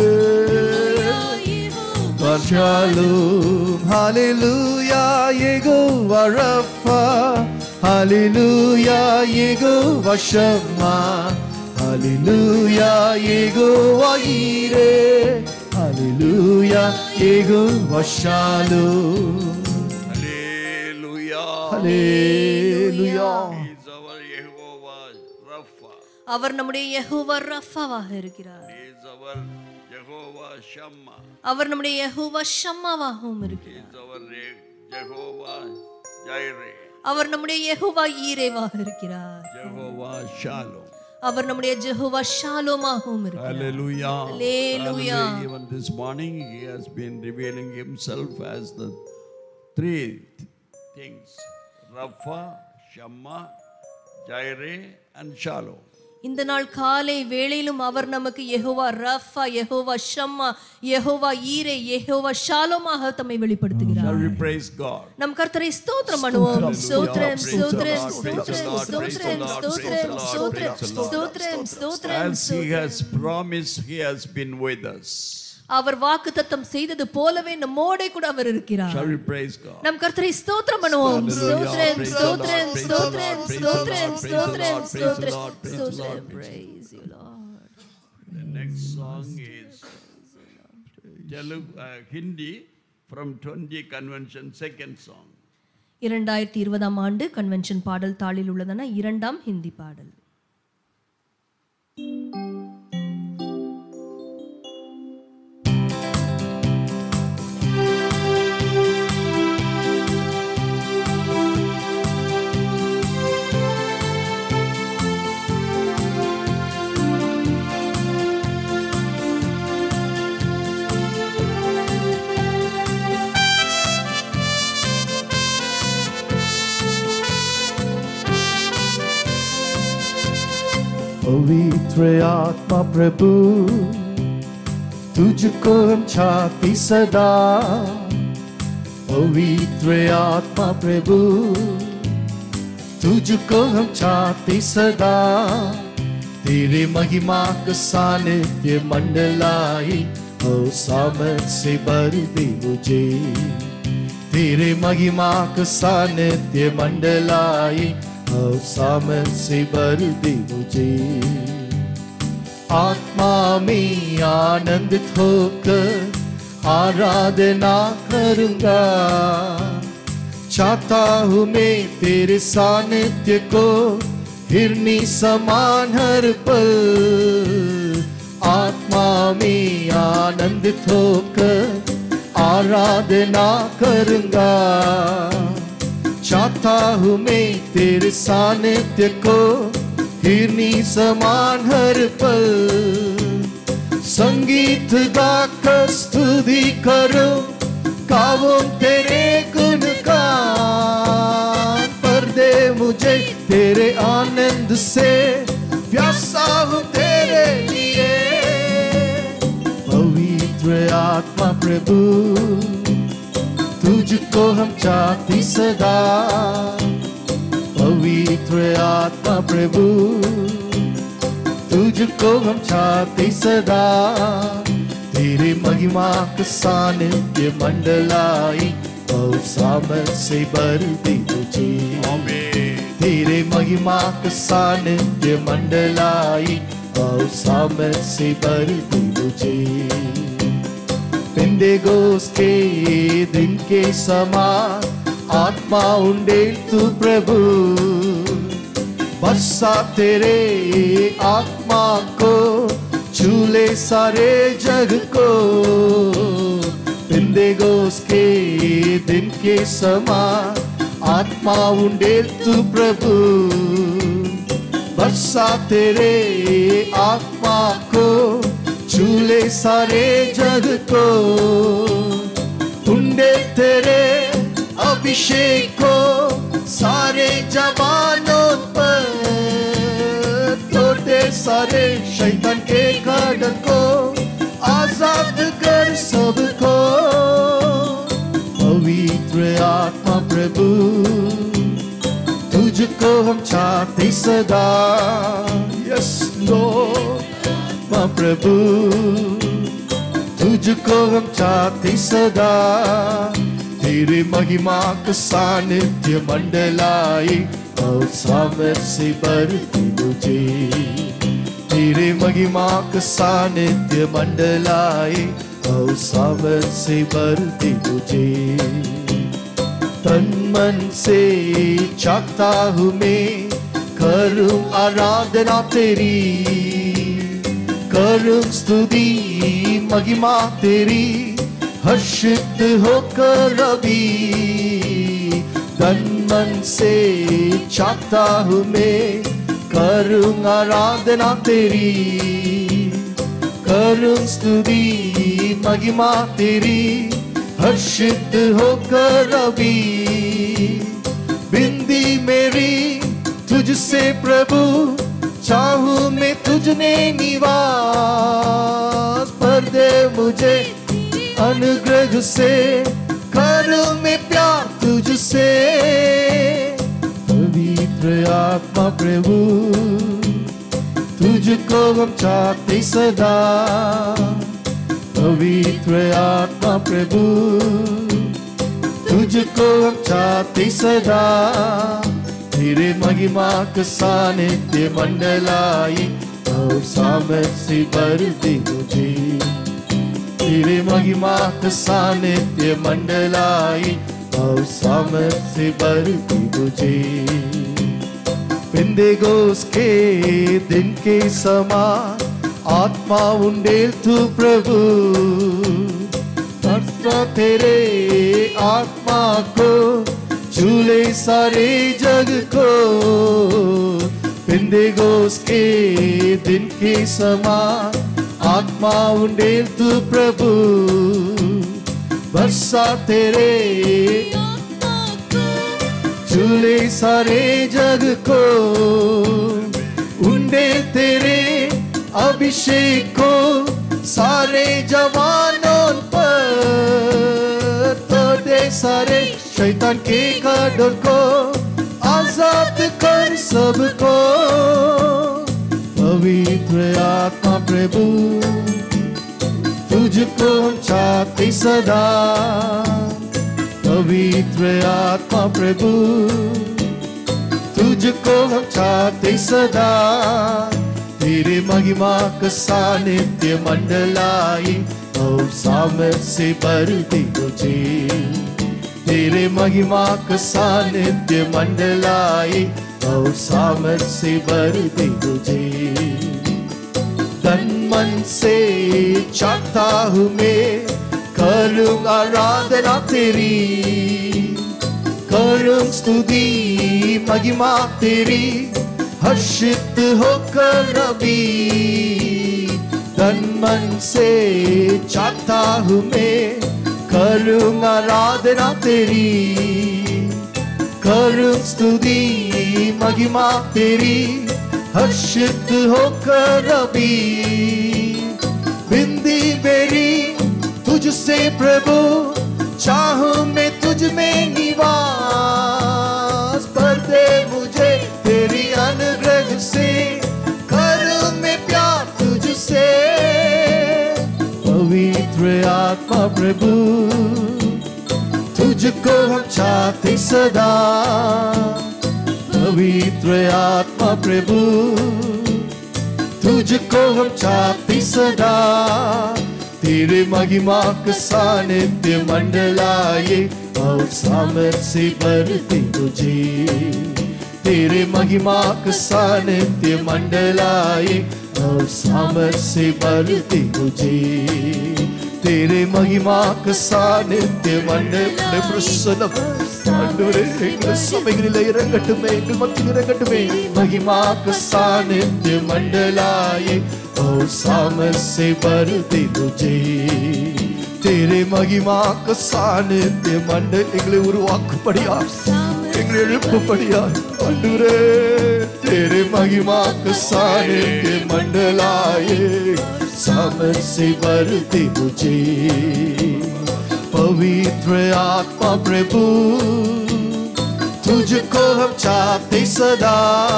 Amen. God Shalom. Hallelujah, Yehovah Rapha. Hallelujah, Yehovah Shammah. Hallelujah, Yehovah Jireh. Hallelujah, Yehovah Shalom.
Hallelujah.
Hallelujah.
He is our Jehovah Rapha.
அவர் நம்முடைய யெகோவா ரஃபாவாக இருக்கிறார்.
He is our Jehovah Shammah.
அவர் நம்முடைய யெகோவா ஷம்மாவாகவும்
He
இருக்கிறார்.
is our Re- Jehovah Jireh.
அவர் நம்முடைய யெகோவா ஈரேவாக இருக்கிறார்.
Jehovah Shalom.
அவர் நம்முடைய ஜெகோவா ஷாலோமாகவும் இருக்கிறார்.
Hallelujah.
Hallelujah.
Hallelujah. Even this morning he has been revealing himself as the three things: Rapha, Shammah, Jireh, and Shalom.
இந்த நாள் காலை வேளையிலும் அவர் நமக்கு Jehovah Rapha, Jehovah Shammah, Jehovah Jireh, Jehovah ஷாலோமாக தம்மை வெளிப்படுத்துகிறார்.
Shall we praise God?
நம் கர்த்தரை ஸ்தோத்திரம் பண்ணுவோம். ஸ்தோத்திரம்,
Praise the
ஸ்தோத்திரம்,
Lord, praise the
ஸ்தோத்திரம்,
Lord, praise the
ஸ்தோத்திரம்,
Lord,
ஸ்தோத்திரம்,
praise the Lord,
ஸ்தோத்திரம்,
praise the Lord.
ஸ்தோத்திரம், ஸ்தோத்திரம்,
As he has promised, he has been with us.
அவர் வாக்குத்தத்தம் செய்தது போலவே நம்மோடே கூட அவர் இருக்கிறார்.
Shall we praise God?
நம் கர்த்தரை ஸ்தோத்திரம் பண்ணுவோம். ஸ்தோத்திரம்,
Praise the
ஸ்தோத்திரம்,
Lord,
ஸ்தோத்திரம்,
praise the Lord,
ஸ்தோத்திரம்,
praise the Lord,
ஸ்தோத்திரம்,
praise the Lord,
ஸ்தோத்திரம்,
praise the Lord,
ஸ்தோத்திரம்.
praise the Lord.
Praise you, Lord.
The next song is Telugu, uh, Hindi from twenty convention, second song.
இரண்டாயிரத்தி இருபதாம் ஆண்டு கன்வென்ஷன் பாடல் தாளில் உள்ளதான இரண்டாம் ஹிந்தி பாடல்.
पवित्र आत्मा प्रभु तुझको हम चाहती सदा. पवित्र आत्मा प्रभु तुझको हम चाहती सदा. तेरे महिमा का सानिध्य मंडलाई हो सामर्थ से भर दे मुझे. तेरे महिमा का सानिध्य मंडलाई और सामर्थ से भर दे मुझे. आत्मा में आनंदित होकर आराधना करूंगा. चाहता हूँ मैं तेरे सानिध्य को हिरनी समान हर पल. आत्मा में आनंदित होकर आराधना करूंगा. चाहता हूँ मैं तेरे सानिध्य को हिरनी समान हर पल. संगीत गाकर स्तुति करो गाओ तेरे गुणगान. पर दे मुझे तेरे आनंद से प्यासा हूँ तेरे लिए. पवित्र आत्मा प्रभु तुझको हम चाहती सदा. पवित्र आत्मा प्रभु तुझको हम चाहती सदा. तेरे महिमा का सानिध्य मंडलाई और सामर्थ से भर दे मुझे. तेरे महिमा का सानिध्य मंडलाई और सामर्थ से भर दे मुझे. पेंटेकोस्त के दिन के समान आत्मा उंडेल तू प्रभु. बरसा तेरे आत्मा को झूले सारे जग को. पेंटेकोस्त के दिन के समान आत्मा उंडेल तू प्रभु. बरसा तेरे आत्मा को झूले सारे जग को. उंडे तेरे अभिषेक को सारे जवानों पर. तोड़ते सारे शैतान के खड्ग को आजाद कर सबको. प्रभु, तुझको हम चाहते सदा। यस लॉर्ड मां प्रभु, तुझको हम चाहते सदा। तेरे महिमा का सानिध्य मंडलाए और सामर्थ से भरती मुझे। तेरे महिमा का सानिध्य मंडलाए और सामर्थ से भरती मुझे। तन मन से चाहता हूँ मैं करूँ आराधना तेरी, करूँ स्तुति महिमा तेरी, हर्षित होकर अभी। तन मन से चाहता हूँ मैं करूँ आराधना तेरी, करूँ स्तुति महिमा तेरी, हर्षित होकर अभी। बिंदी मेरी तुझसे प्रभु, चाहूँ मैं तुझने निवास। पर दे मुझे अनुग्रह से, करूँ मैं प्यार तुझसे। पवित्र आत्मा प्रभु, तुझको हम चाहते सदा। पवित्र आत्मा प्रभु, तुझको हम चाहते सदा। तेरे महिमा का सानिध्य मंडलाए और सामर्थ से भरती मुझे। तेरे महिमा का सानिध्य मंडलाए और सामर्थ से भरती मुझे। पेंतेकोस्त के दिन के समान आत्मा उंडेल तू प्रभु। तरसा तेरे आत्मा को, झूले सारे जग को। पेंतेकोस्त के दिन के समान आत्मा उंडेल तू प्रभु। बरसा तेरे झूले सारे जग को। उंडे तेरे अभिषेक को सारे जवानों पर। तोड़ दे सारे शैतान के कांटों को, आजाद कर सबको। पवित्र आत्मा प्रभु, तुझको हम चाहते सदा। पवित्र आत्मा प्रभु, तुझको हम चाहते सदा। तेरे महिमा का सानिध्य मंडलाए और सामर्थ से भरती मुझे। तेरे महिमा का सानिध्य मंडलाए और सामर्थ से भरती मुझे। तन मन से चाहता हूँ मैं करूँ आराधना तेरी, करूँ स्तुति महिमा तेरी, हर्षित होकर अभी। तन मन से चाहता हूँ मैं करूँ आराधना तेरी, करूँ स्तुति महिमा तेरी, हर्षित होकर अभी। बिंदी मेरी तुझसे प्रभु, चाहूँ मैं तुझ में निवास। पर दे मुझे तेरी अनुग्रह से, करूँ मैं प्यार तुझसे। पवित्र आत्मा प्रभु, तुझको हम चाहते सदा। पवित्र आत्मा प्रभु, तुझको हम चाहते सदा। तेरे महिमा का सानिध्य मंडलाए और सामर्थ से भरती मुझे। तेरे महिमा का सानिध्य मंडलाए और सामर्थ से भरती मुझे। तेरे महिमा का सानिध्य मंडल प्रसन्न सभைகளில் இறங்கட்டுமே, எங்கள் மத்தியில் இறங்கட்டுமே। महिमा का सानिध्य मंडलाए और सामर्थ से भरती मुझे। तेरे महिमा का सानिध्य मंडल எங்களை உருவாக்கும்படியா, எங்களை எழுப்பும்படியா ஆண்டவரே। तेरे महिमा का सानिध्य मंडलाए सामर्थ से भरती मुझे। पवित्र आत्मा प्रभु, तुझको हम चाहते सदा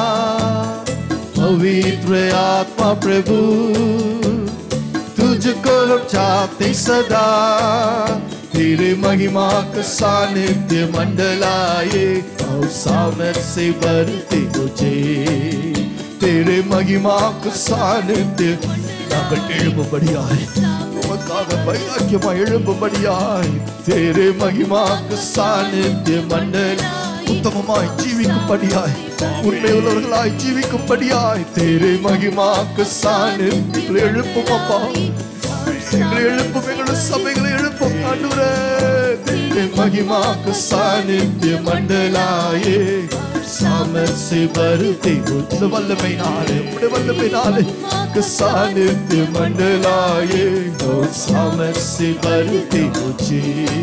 पवित्र आत्मा प्रभु तुझको हम चाहते सदा तेरे महिमा का सानिध्य मंडलाए और सामर्थ से भरते मुझे तेरे महिमा का सानिध्य नागल எழும்பும்படியாய் உமக்காக வைராக்கியமாய் எழும்பும்படியாய் तेरे महिमा का सानिध्य मंडल उत्तमமாய் ஜீவிக்கும்படியாய் உண்மையுள்ளவர்களாய் ஜீவிக்கும்படியாய் तेरे महिमा का सानिध्य எழுப்பும் அப்பா எங்களை எழுப்பும் எங்களுடைய சபைகளை எழுப்பும் ஆண்டவரே तेरे महिमा का सानिध्य मंडलाए सामर्थ से भरते मुझ वल्लभै नाले उम्मुடைய वल्लभै नाले का सानिध्य मंडलाए और सामर्थ से भरते मुझे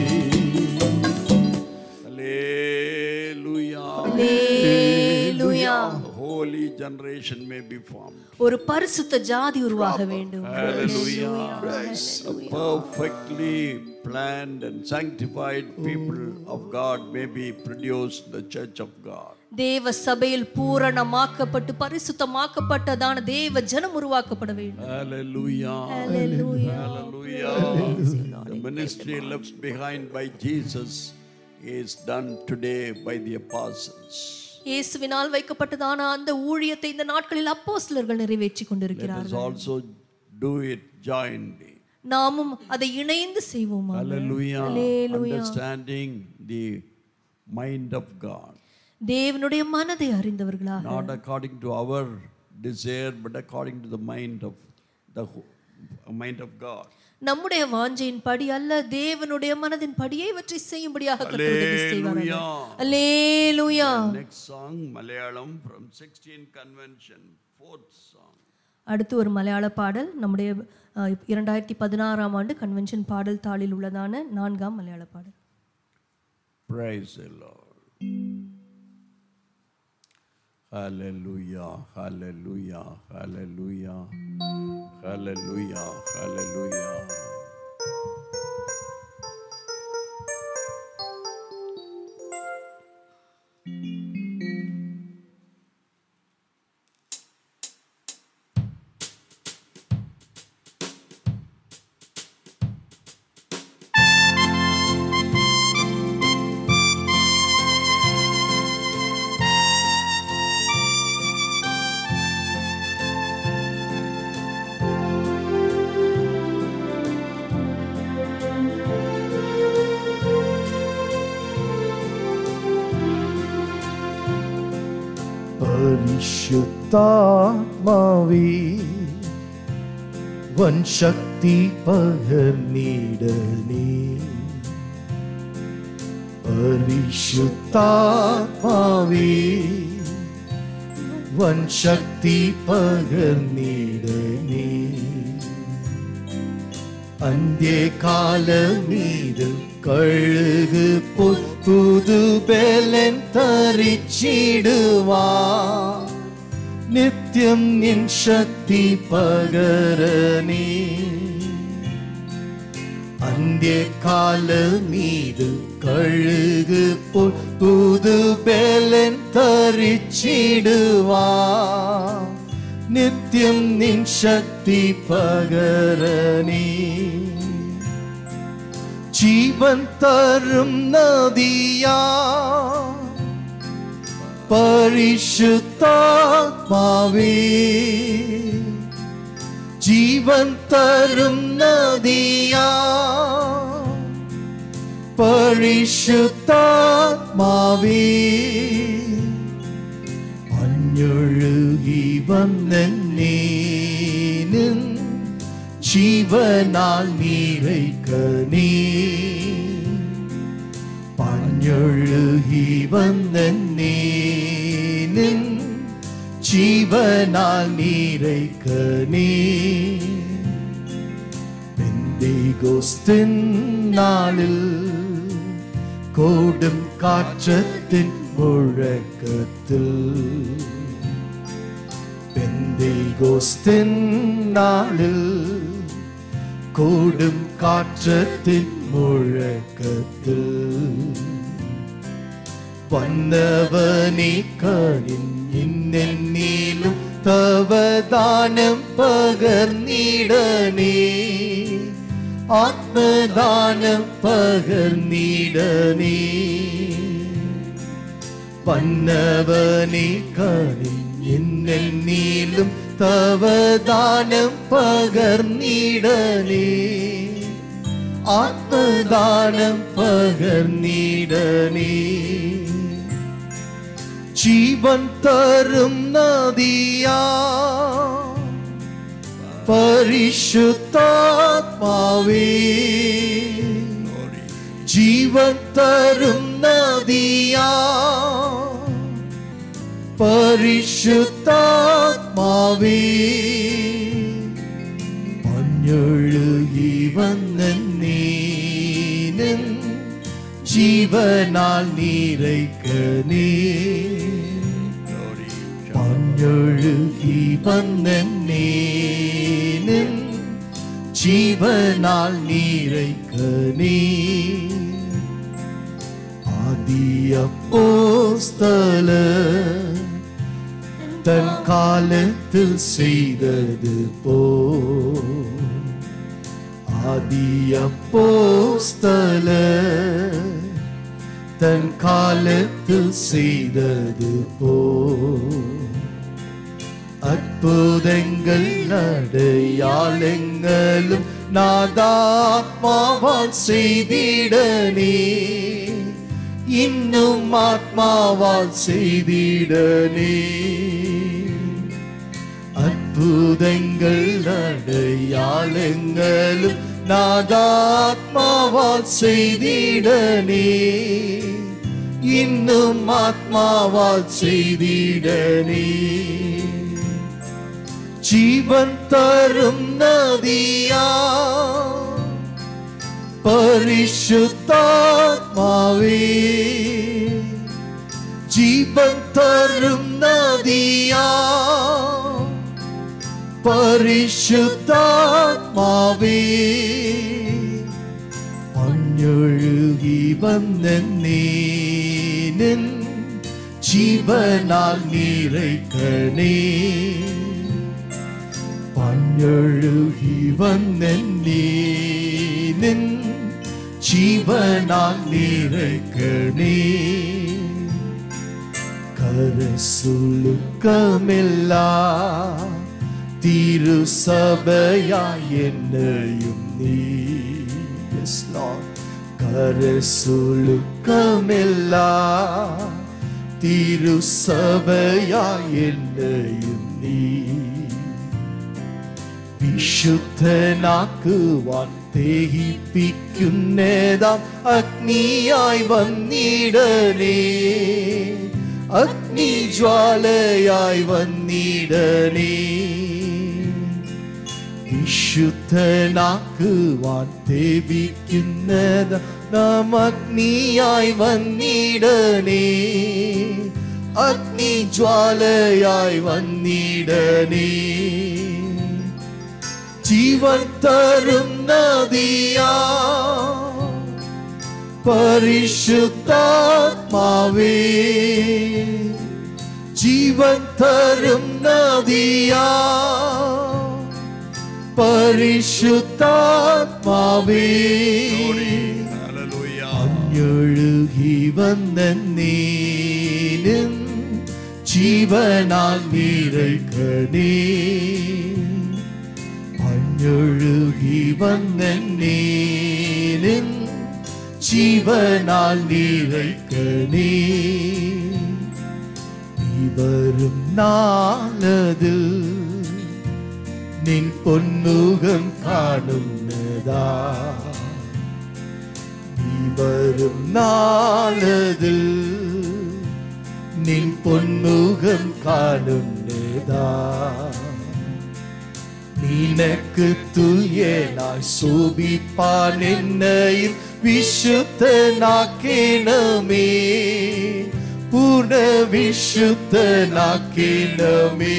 Hallelujah.
Holy generation may be formed.
ஒரு பரிசுத்த ஜாதி உருவாக வேண்டும்.
Hallelujah. A perfectly planned and sanctified people of God may be produced in the church of God.
தேவ சபையில் பூரணமாக்கப்பட்டு பரிசுத்தமாக்கப்பட்டதான தேவ ஜனம் உருவாக்கப்பட வேண்டும்.
Hallelujah.
Hallelujah.
Hallelujah. The ministry left behind by Jesus is done today by the apostles.
இயேசுவினால் வைக்கப்பட்டதான அந்த ஊழியத்தை இந்த நாட்களில் அப்போஸ்தலர்கள் நிறைவேற்றிக் கொண்டிருக்கிறார்கள்.
Let us also do it jointly.
நாமும் அதை இணைந்து செய்வோம்.
Hallelujah.
Hallelujah.
Understanding the mind of God.
தேவனுடைய மனதை அறிந்தவர்களாக
Not according to our desire but according to the mind of the mind of God.
நம்முடைய வாஞ்சையின் படி அல்ல தேவனுடைய மனதின் படியை இவற்றை செய்யும்படியாக கர்த்தர் உதவி செய்வாராக. அல்லேலூயா.
Next song Malayalam from sixteenth convention, fourth song.
அடுத்து ஒரு மலையாள பாடல் நம்முடைய இரண்டாயிரத்தி பதினாறாம் ஆண்டு கன்வென்ஷன் பாடல் தாளில் உள்ளதான நான்காம் மலையாள பாடல்.
Praise the Lord. Hallelujah, hallelujah, hallelujah, hallelujah, hallelujah.
പരിശുദ്ധാത്മാവേ വൻ ശക്തി പകർന്നിടണേ പരിശുദ്ധാത്മാവേ വൻ ശക്തി പകർന്നിടണേ അന്ത്യകാലമീത് കഴുകു പുതുബലൻ തരിച്ചിടുവാ നിത്യം നിൻ ശക്തി പകരണേ അന്ത്യകാലമീത് കഴുകു പുതുബലൻ തരിച്ചിടുവാ നിത്യം നിൻ ശക്തി പകരണേ ജീവൻ തരും നദിയാ പരിശുദ്ധാത്മാവേ ജീവൻ തരും നദിയാ പരിശുദ്ധാത്മാവേ അഞ്ഞൊഴുകി വന്നെന്നേ നിൻ ജീവനാൽ നിറയ്ക്കണേ പഞ്ഞൊഴുകി വന്നെന്നേ നിൻ ജീവനാൽ നിറയ്ക്കണേ പെന്തേകോസ്തിൻ നാളിൽ കൊടും കാറ്റത്തിൻ മുഴക്കത്തിൽ പെന്തേകോസ്തിൻ നാളിൽ കൊടും കാറ്റത്തിൻ മുഴക്കത്തിൽ വന്നവനെ കനിഞ്ഞെന്നീലും തവദാനം പകർന്നിടനേ ആത്മദാനം പകർന്നിടനേ വന്നവനെ കനിഞ്ഞെന്നീലും തവദാനം പകർന്നിടനേ ആത്മദാനം പകർന്നിടനേ ജീവൻ തരും നദിയാ പരിശുദ്ധാത്മാവേ ജീവൻ തരും നദിയാ പരിശുദ്ധാത്മാവേ മഞ്ഞൊഴുകി വന്നീനും ജീവനാൽ നീരൈക്കനേ മഞ്ഞൊഴുകി വന്നീനും ജീവനാൽ നീരൈക്കനേ ஆதியப்போஸ்தலர் தன் காலத்தில் செய்தது போ ஆதியப்போஸ்தலர் தன் காலத்தில் செய்தது போ அற்புதங்கள் அடையாளங்களும் நாதாத்மாவால் செய்திடனே இன்னும் ஆத்மாவால் செய்திடனே அற்புதங்கள் அடையாளங்களும் நாதாத்மாவால் செய்திடனே இன்னும் ஆத்மாவால் செய்திடனே ஜீவன் தரும் நதியா பரிசுத்தாத்மாவே ஜீவன் தரும் நதியா பரிசுத்தாத்மாவே மண்ணொழுகி வந்தேன் ஜீவனால் நீரைக்கனே மண்ணொழுகி வந்தேன் ജീവനാൽ നിറയ്ക്കണേ കരസുലുക്കമില്ല തിരുസഭയായി എന്നെയും നീ കരസുലുക്കമില്ല തിരുസഭയായി എന്നെയും നീ വിശുദ്ധനാക്കുവാൻ ദഹിപ്പിക്കുന്നതാം അഗ്നിയായി വന്നിടനേ അഗ്നിജ്വാലയായി വന്നിടനേ വിശുദ്ധനാക്കുവാൻ ദഹിപ്പിക്കുന്നതാം അഗ്നിയായി വന്നിടനേ അഗ്നിജ്വാലയായി വന്നിടനേ ജീവൻ തരും നദിയാ പരിശുദ്ധാത്മാവേ ജീവൻ തരും നദിയാ പരിശുദ്ധാത്മാവേ മഞ്ഞൊഴുകി വന്നീനും ജീവനാൽ നിറയ്ക്കണേ മഞ്ഞൊഴുകി വന്നീനും ജീവനാൽ നിറയ്ക്കണേ നീ വരും നാളതിൽ നിൻ പൊന്മുഖം കാണുന്നതാ നീ വരും നാളതിൽ നിൻ പൊന്മുഖം കാണുന്നതാ നിനക്ക് തുല്യനായി ശോഭിപ്പാൻ എന്നെയും വിശുദ്ധനാക്കണമേ പൂർണ്ണ വിശുദ്ധനാക്കണമേ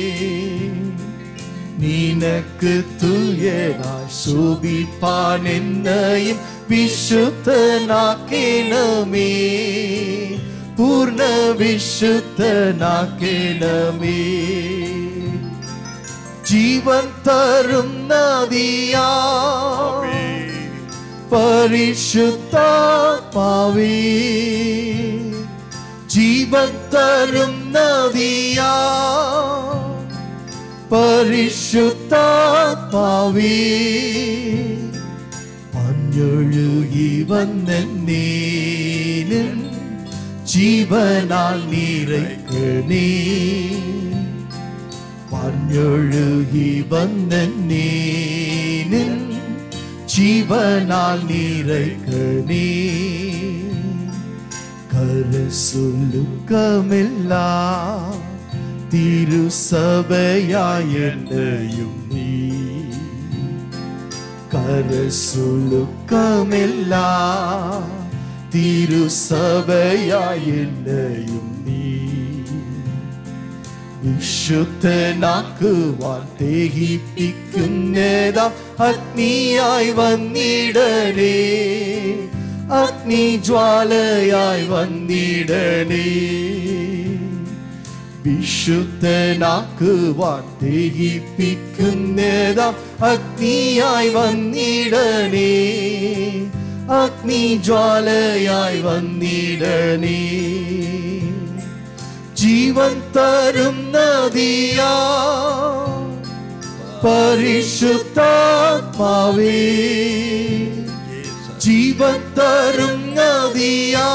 നിനക്ക് തുല്യനായി ശോഭിപ്പാൻ എന്നെയും വിശുദ്ധനാക്കണമേ പൂർണ്ണ വിശുദ്ധനാക്കണമേ. ജീവൻ തരും നദിയാ പരിശുദ്ധാത്മാവേ, ജീവൻ തരും നദിയാ പരിശുദ്ധാത്മാവേ, മഞ്ഞൊഴുകി വന്നേനും ജീവനാൽ നിറയ്ക്കണേ. മഞ്ഞൊഴുകി വന്നേനും ജീവനാൽ നിറയ്ക്കണേ. കരസുലുക്കമെല്ലാം തിരുസഭയായെയും നീ, കരസുലുക്കമെല്ലാം തിരുസഭയായെയും നീ. വിശുദ്ധനാക്കുവാൻ ദഹിപ്പിക്കുന്നതാം അഗ്നിയായി വന്നിടണേ, അഗ്നിജ്വാലയായി വന്നിടണേ. വിശുദ്ധനാക്കുവാൻ ദഹിപ്പിക്കുന്നതാം അഗ്നിയായി വന്നിടണേ, അഗ്നിജ്വാലയായി വന്നിടണേ. ജീവൻ തരും നദിയാ പരിശുദ്ധാത്മാവേ, ജീവൻ തരും നദിയാ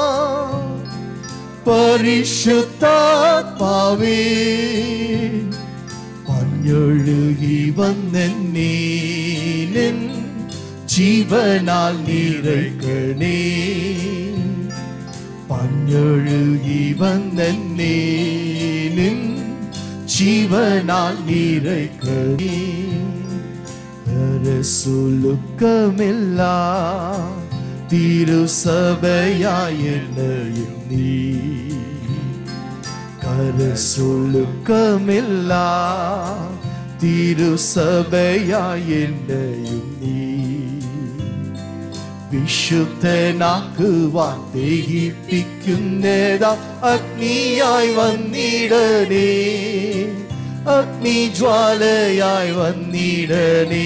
പരിശുദ്ധാത്മാവേ, മഞ്ഞൊഴുകി വന്നേനും ജീവനാൽ നിറയ്ക്കണേ. മഞ്ഞൊഴുകി വന്നേനും ജീവനാൽ നിറയ്ക്കണേ. കരസുലുക്കമെല്ലാം തിരുസഭയായെയും നീ, കരസുലുക്കമെല്ലാം തിരുസഭയായെയും നീ. വിശുദ്ധനാക്കുവാൻ ദഹിപ്പിക്കുന്നതാം അഗ്നിയായി വന്നിടണേ, അഗ്നിജ്വാലയായി വന്നിടണേ.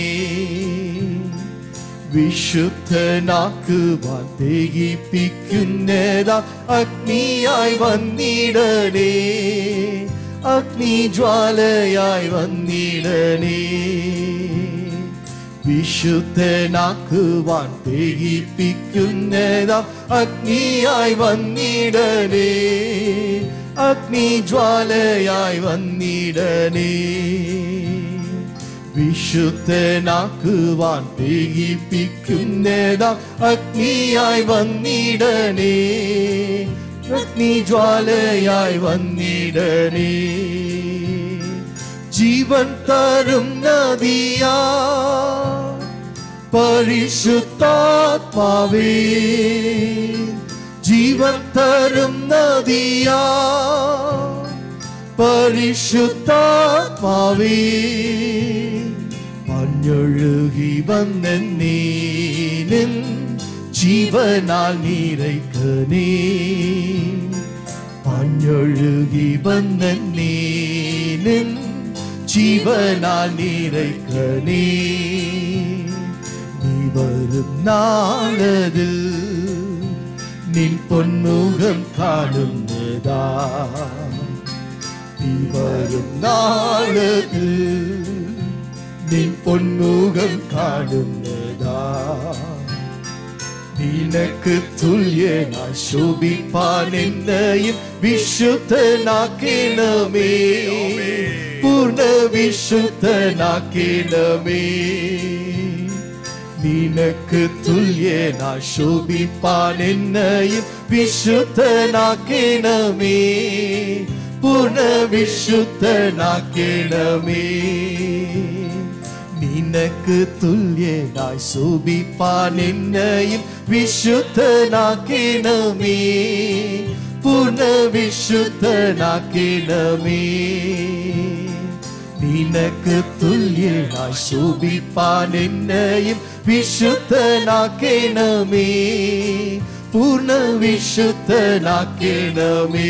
വിശുദ്ധനാക്കുവാൻ ദഹിപ്പിക്കുന്നതാം അഗ്നിയായി വന്നിടണേ, അഗ്നിജ്വാലയായി വന്നിടണേ. വിശുദ്ധനാക്കുവാൻ ദഹിപ്പിക്കുന്നതാം അഗ്നിയായി വന്നിടണേ, അഗ്നിജ്വാലയായി വന്നിടണേ. വിശുദ്ധനാക്കുവാൻ ദഹിപ്പിക്കുന്നതാം അഗ്നിയായി വന്നിടണേ, അഗ്നിജ്വാലയായി വന്നിടണേ. ജീവൻ തരും നദിയാ പരിശുദ്ധാത്മാവേ, ജീവൻ തരും നദിയാ പരിശുദ്ധാത്മാവേ, മഞ്ഞൊഴുകി വന്നേനും ജീവനാൽ നിറയ്ക്കണേ. മഞ്ഞൊഴുകി വന്നേനും ജീവനാൽ നിറയ്ക്കണേ. നീ വരും നാളതിൽ നിൻ പൊന്മുഖം കാണുന്നതാ, നീ വരും നാളതിൽ നിൻ പൊന്മുഖം കാണുന്നതാ. നിനക്ക് തുല്യനായി ശോഭിപ്പാൻ എന്നെയും വിശുദ്ധനാക്കണമേ, പൂർണ്ണ വിശുദ്ധനാക്കണമേ. നിനക്ക് തുല്യനായി ശോഭിപ്പാൻ എന്നെയും വിശുദ്ധനാക്കണമേ, പൂർണ്ണ വിശുദ്ധനാക്കണമേ. നിനക്ക് തുല്യനായി ശോഭിപ്പാൻ എന്നെയും വിശുദ്ധനാക്കണമേ, പൂർണ്ണ വിശുദ്ധനാക്കണമേ. നിനക്ക് തുല്യനായി ശോഭിപ്പാൻ എന്നെയും വിശുദ്ധനാക്കണമേ, പൂർണ്ണ വിശുദ്ധനാക്കണമേ.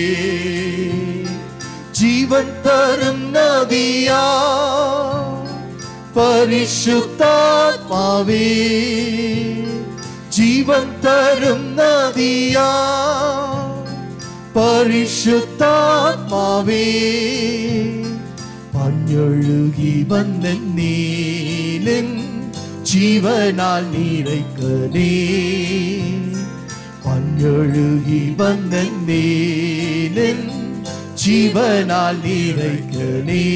ജീവൻ തരും നദിയാ പരിശുദ്ധാത്മാവേ, ജീവൻ തരും നദിയാ പരിശുദ്ധാത്മാവേ. പഞ്ഞൊഴുകി വന്നീനിൻ ജീവനാൽ നിറയ്ക്കണേ. പഞ്ഞൊഴുകി വന്നീനിൻ ജീവനാൽ നിറയ്ക്കണേ.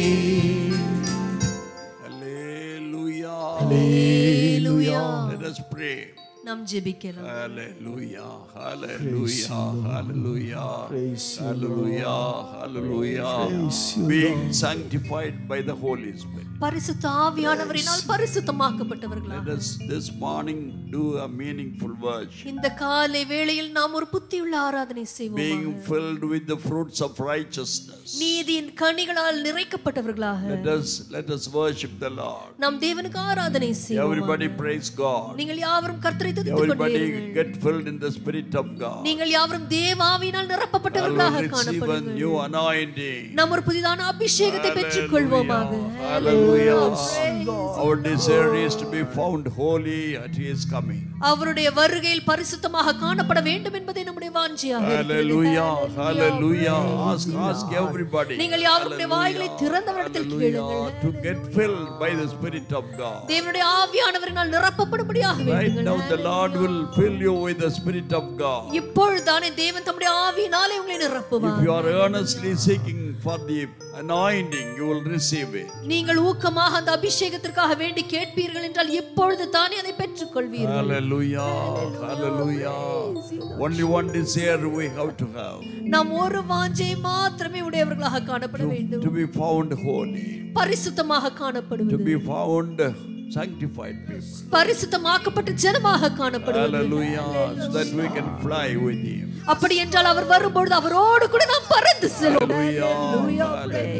Hallelujah.
Hallelujah.
Let us pray.
நாம் ஜெபிக்கலாம்.
Hallelujah, hallelujah, hallelujah,
Praise you,
hallelujah, hallelujah.
Praise you,
Being
Lord.
sanctified by the Holy Spirit.
பரிசுத்த ஆவியானவரினால் பரிசுத்தமாக்கப்பட்டவர்களாக
Let us this morning do a meaningful worship.
இந்த காலை வேளையில் நாம் ஒரு புத்தியுள்ள ஆராதனை செய்வோம்.
Being filled with the fruits of righteousness.
நீதியின் கனிகளால் நிறைக்கப்பட்டவர்களாக
Let us let us worship the Lord.
நாம் தேவனுக்கு ஆராதனை செய்வோம்.
Everybody praise God.
நீங்கள் யாவரும் கர்த்தரை துதித்துக்
Everybody
கொண்டிருங்கள்.
get filled in the Spirit of God.
நீங்கள் யாவரும் தேவாவினால் நிரப்பப்பட்டவர்களாக
Receive a
காணப்படுங்கள்.
new anointing.
நாம் ஒரு புதிதான அபிஷேகத்தை பெற்றுக் கொள்வோமாக.
Hallelujah. Our desire is to be found holy at His coming.
அவருடைய வருகையில் பரிசுத்தமாக காணப்பட வேண்டும் என்பதே நம்முடைய வாஞ்சையாக இருக்கிறது.
Hallelujah, hallelujah. Ask, ask everybody.
நீங்கள் யாவருடைய வாய்களை திறந்தவரிடத்தில் கேளுங்கள்.
To get filled by the Spirit of God.
தேவனுடைய ஆவியானவரினால் நிரப்பப்படும்படியாக
Right
வேண்டுங்கள்.
now the Lord will fill you with the Spirit of God.
இப்பொழுதுதானே தேவன் தம்முடைய ஆவியினாலே உங்களை
If
நிரப்புவார்.
you are earnestly seeking for the anointing, you will receive it.
நீங்கள் ஊக்கமாக அந்த அபிஷேகத்திற்காக வேண்டி கேட்பீர்கள் என்றால் இப்பொழுது தானே அதை பெற்றுக் கொள்வீர்கள்.
Hallelujah, hallelujah. Only one desire we have to have.
நாம் ஒரு வாஞ்சை மாத்திரமே உடையவர்களாக காணப்பட வேண்டும்.
To be found holy.
பரிசுத்தமாக
To
காணப்படுவது.
be found sanctified people.
பரிசுத்தமாக்கப்பட்ட ஜனமாக காணப்படுவது.
Hallelujah. So that we can fly with Him.
அப்படி என்றால் அவர் வரும்பொழுது அவரோடு கூட நாம் பறந்து செல்வோம்.
Hallelujah.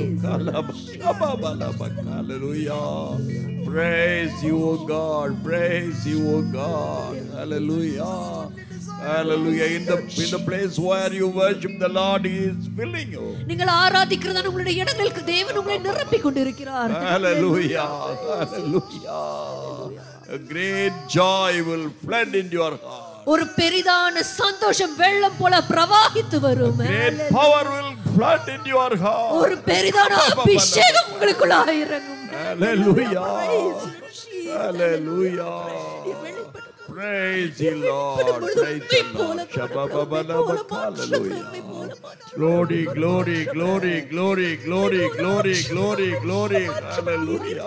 Hallelujah. Praise you, O God. Praise you, O God. Hallelujah. Hallelujah. In the in the place where you worship the Lord, He is filling you.
நீங்கள் ஆராதிக்கிறதான உங்களுடைய இடங்களுக்கு தேவன் உங்களை நிரப்பிக் கொண்டிருக்கிறார்.
Hallelujah. Hallelujah. A great joy will flood into your heart.
ஒரு பெரிதான சந்தோஷம் வெள்ளம் போல பிரவாகித்து வரும்.
Great power will flood into your heart.
ஒரு பெரிதான அபிஷேகம் உங்களுக்குள்ளாக இறங்கும்.
Hallelujah. Hallelujah. Praise the Lord. Praise the Lord. Hallelujah. Glory, glory, glory, glory, glory, glory, glory, glory. Hallelujah.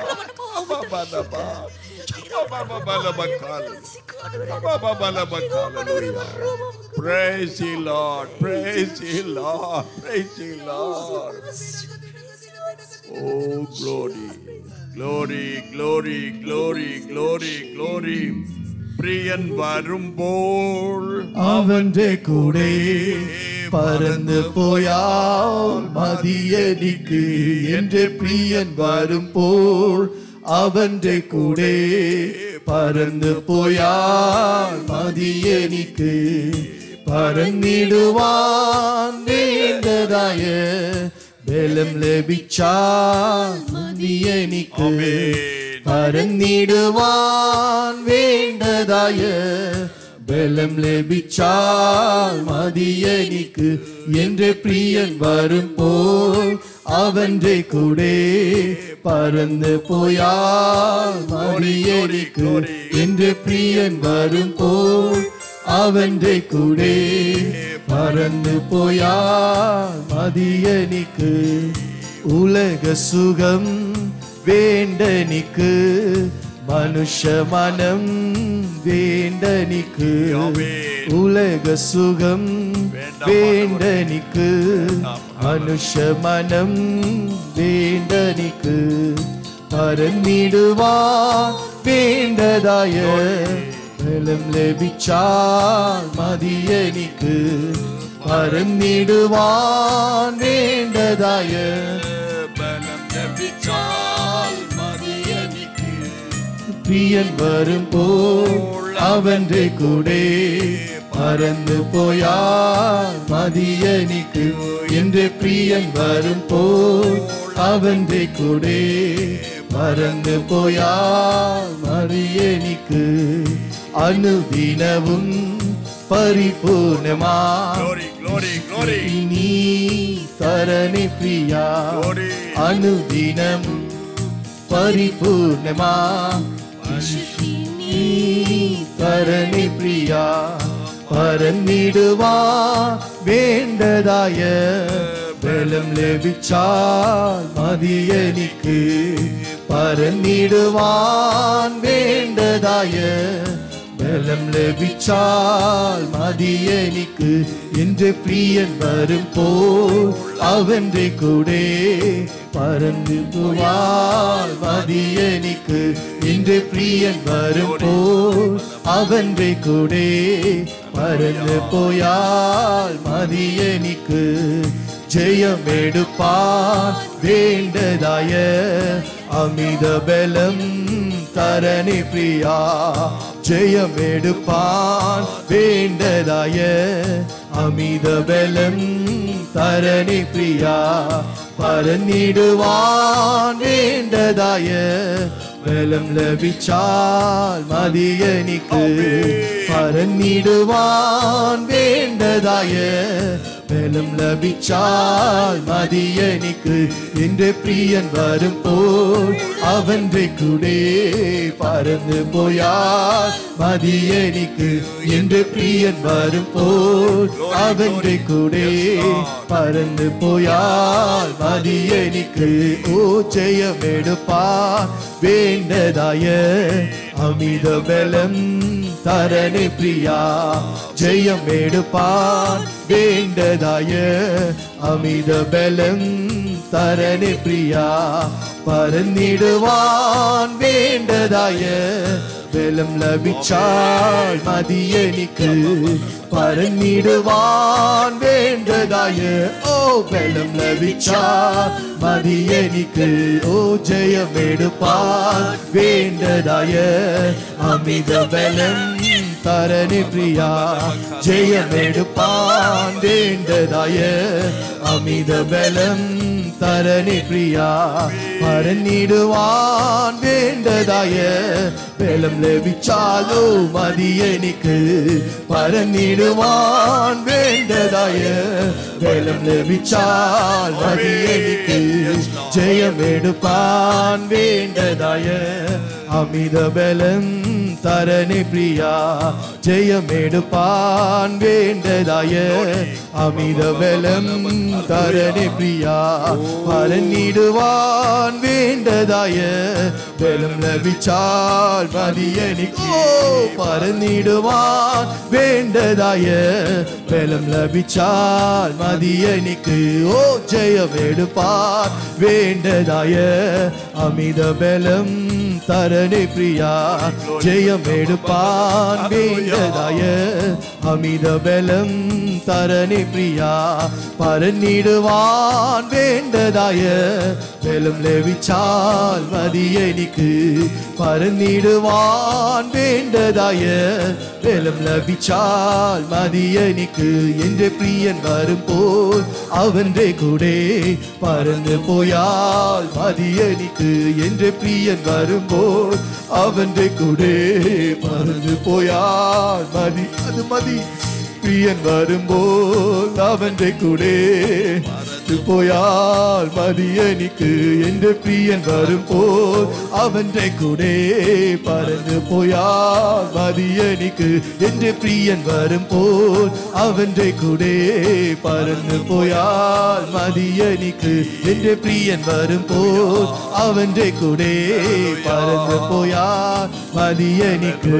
Praise the Lord. Praise the Lord. Praise the Lord. Oh, glory. Glory, glory, glory, glory, glory. பிரியன் வரும்போல்
അവന്റെ കൂടെ പറന്നു പോയാൽ മതിയെനിക്ക്. എന്റെ പ്രിയൻ വരുമ്പോൾ അവന്റെ കൂടെ പറന്നു പോയാൽ മതിയെനിക്ക്. പറന്നിടുവാൻ വേണ്ടതായ ബലം ലഭിച്ചാൽ മതിയെനിക്ക്. പറന്നിടുവാൻ വേണ്ടതായ ബലം ലഭിച്ചാൽ മതിയെനിക്ക്. എന്റെ പ്രിയൻ വരുമ്പോൾ അവന്റെ കൂടെ പറന്നു പോയാൽ മതിയെനിക്ക്. എന്റെ പ്രിയൻ വരുമ്പോൾ അവന്റെ കൂടെ പറന്നു പോയാൽ മതിയെനിക്ക്. ഉലക സുഖം വേണ്ടെനിക്ക്, മനുഷ്യ മനം വേണ്ടെനിക്ക്. ഉലക സുഖം വേണ്ടെനിക്ക്, മനുഷ്യ മനം വേണ്ടെനിക്ക്. പറന്നിടുവാൻ വേണ്ടതായ ബലം ലഭിച്ചാൽ മതിയെനിക്ക്. പറന്നിടുവാൻ വേണ്ടതായ
ബലം ലഭിച്ചാൽ മതിയെനിക്ക്.
പ്രിയൻ വരുമ്പോൾ അവന്റെ കൂടെ பறந்து போயால் மதியனிக்கு என்று பிரியன் வரும் போல் அவன்றை கூடே பறந்து போயால் மதியனிக்கு அனுதினவும் பரிபூர்ணமா நீ தரணி பிரியா அனுதினம் பரிபூர்ணமா நீ தரணி பிரியா பரந்திடுவா வேண்டதாய பலம் லபிச்சால் மதியனிக்கு பரந்திடுவான் வேண்டதாய பலம் லபிச்சால் மதியனிக்கு என்று பிரியன் வரும் போல் அவன்றை கூடே பறந்து போவால் மதியனிக்கு என்று பிரியன் வரும் போல் அவன்றை கூடே பறந்து போயால் மதியனிக்கு ஜெயம் எடுப்பான் வேண்டதாய அமித பலம் தரணி பிரியா ஜெயம் எடுப்பான் வேண்டதாய அமித பலம் தரணி பிரியா பரந்திடுவான் வேண்டதாய பலம் லபிச்சால் மதியனிக்கு பரந்திடுவான் வேண்டதாய பலம் லபிச்சால் மதியனிக்கு என்று பிரியன் வரும் போல் அவன்றை கூடே பறந்து போயால் மதியனிக்கு என்று பிரியன் வரும் போல் அவன்றை கூடே பறந்து போயால் மதியனிக்கு ஓ ஜெயம் எடுப்பான் வேண்டதாய அமித பலம் தரணி பிரியா ஜெயம் எடுப்பான் வேண்டதாய அமித பலம் தரணி பிரியா பரந்திடுவான் வேண்டதாய பலம் லபிச்சால் மதியனிக்கு பரந்திடுவான் வேண்டதாய ஓ பலம் லபிச்சால் மதியனிக்கு ஓ ஜெயம் எடுப்பான் வேண்டதாய அமித பலம் தரணி பிரியா ஜெயம் எடுப்பான் வேண்டதாய அமித பலம் தரணி பிரியா பரந்திடுவான் வேண்டதாய பலம் லபிச்சாலோ மதியனிக்கு பரந்திடுவான் வேண்டதாய பலம் லபிச்சால் மதியனிக்கு ஜெயம் எடுப்பான் வேண்டதாய அமித பலம் தரணி பிரியா ஜெயம் எடுப்பான் வேண்டதாய அமித பலம் தரணி பிரியா பரந்திடுவான் வேண்டதாய பலம் லபிச்சால் மதியனிக்கு பரந்திடுவான் வேண்டதாய பலம் லபிச்சால் மதியனிக்கு ஓ ஜெயம் எடுப்பான் வேண்டதாய அமித பலம் தரணி பிரியா ஜெயம் எடுப்பான் வேண்டதாய அமித பலம் தரணி பிரியா பரந்திடுவான் வேண்டதாய பலம் லபிச்சால் மதியனிக்கு பரந்திடுவான் வேண்டதாய பலம் லபிச்சால் மதியனிக்கு என்று பிரியன் வரும் போல் அவன்றை கூடே பறந்து போயால் மதியனிக்கு என்று பிரியன் வரும் போல் அவன்றை கூடே பறந்து போயால் மதி அது மதி பிரியன் வரும்போல் அவன்றை கூடே போயால் மதியனிக்கு என்று பிரியன் வரும்போல் அவன்றை கூடே பறந்து போயால் மதியனிக்கு என்று பிரியன் வரும்போல் அவன்றை கூடே பறந்து போயால் மதியனிக்கு என்று பிரியன் வரும்போல் அவன்றை கூடே பறந்து போயால் மதியனிக்கு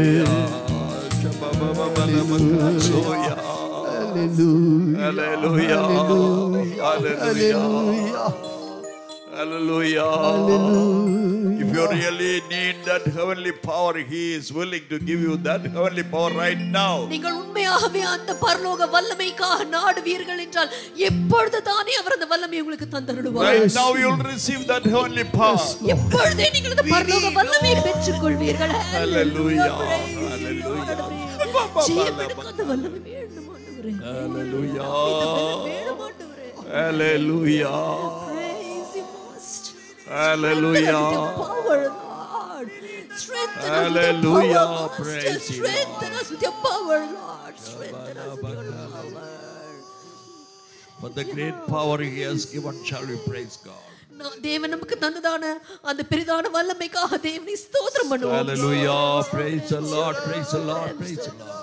Hallelujah. Hallelujah. Hallelujah. Hallelujah. Hallelujah. If you really need that heavenly power, He is willing to give you that heavenly power right now.
நீங்கள் உண்மையாகவே அந்த பரலோக வல்லமைக்காக நாடுவீர்கள் என்றால் எப்பொழுது தானே அவர் அந்த வல்லமையை உங்களுக்கு தந்தருளுவார்.
Right now you will receive that heavenly power.
எப்பொழுதே நீங்கள் அந்த பரலோக வல்லமையை பெற்றுக்கொள்வீர்கள்.
Hallelujah. Hallelujah.
ஜெயமெடுக்க அந்த வல்லமை வேணும் ஆண்டவரே.
Hallelujah.
இந்த பலன் வேணும் ஆண்டவரே.
Hallelujah.
Praise you, Master.
Hallelujah.
Strengthen us with your power, Lord. Strengthen us with your
Hallelujah.
power, Master.
Praise you,
Strengthen us with your power, Lord. Strengthen us with your power.
For the great power He has given, shall we praise God.
நான் தேவன் நமக்கு தந்ததான அந்த பெரிதான வல்லமைக்காக தேவனை ஸ்தோத்திரம் பண்ணுவோம்.
Hallelujah. Praise the Lord. Praise the Lord. Praise the Lord.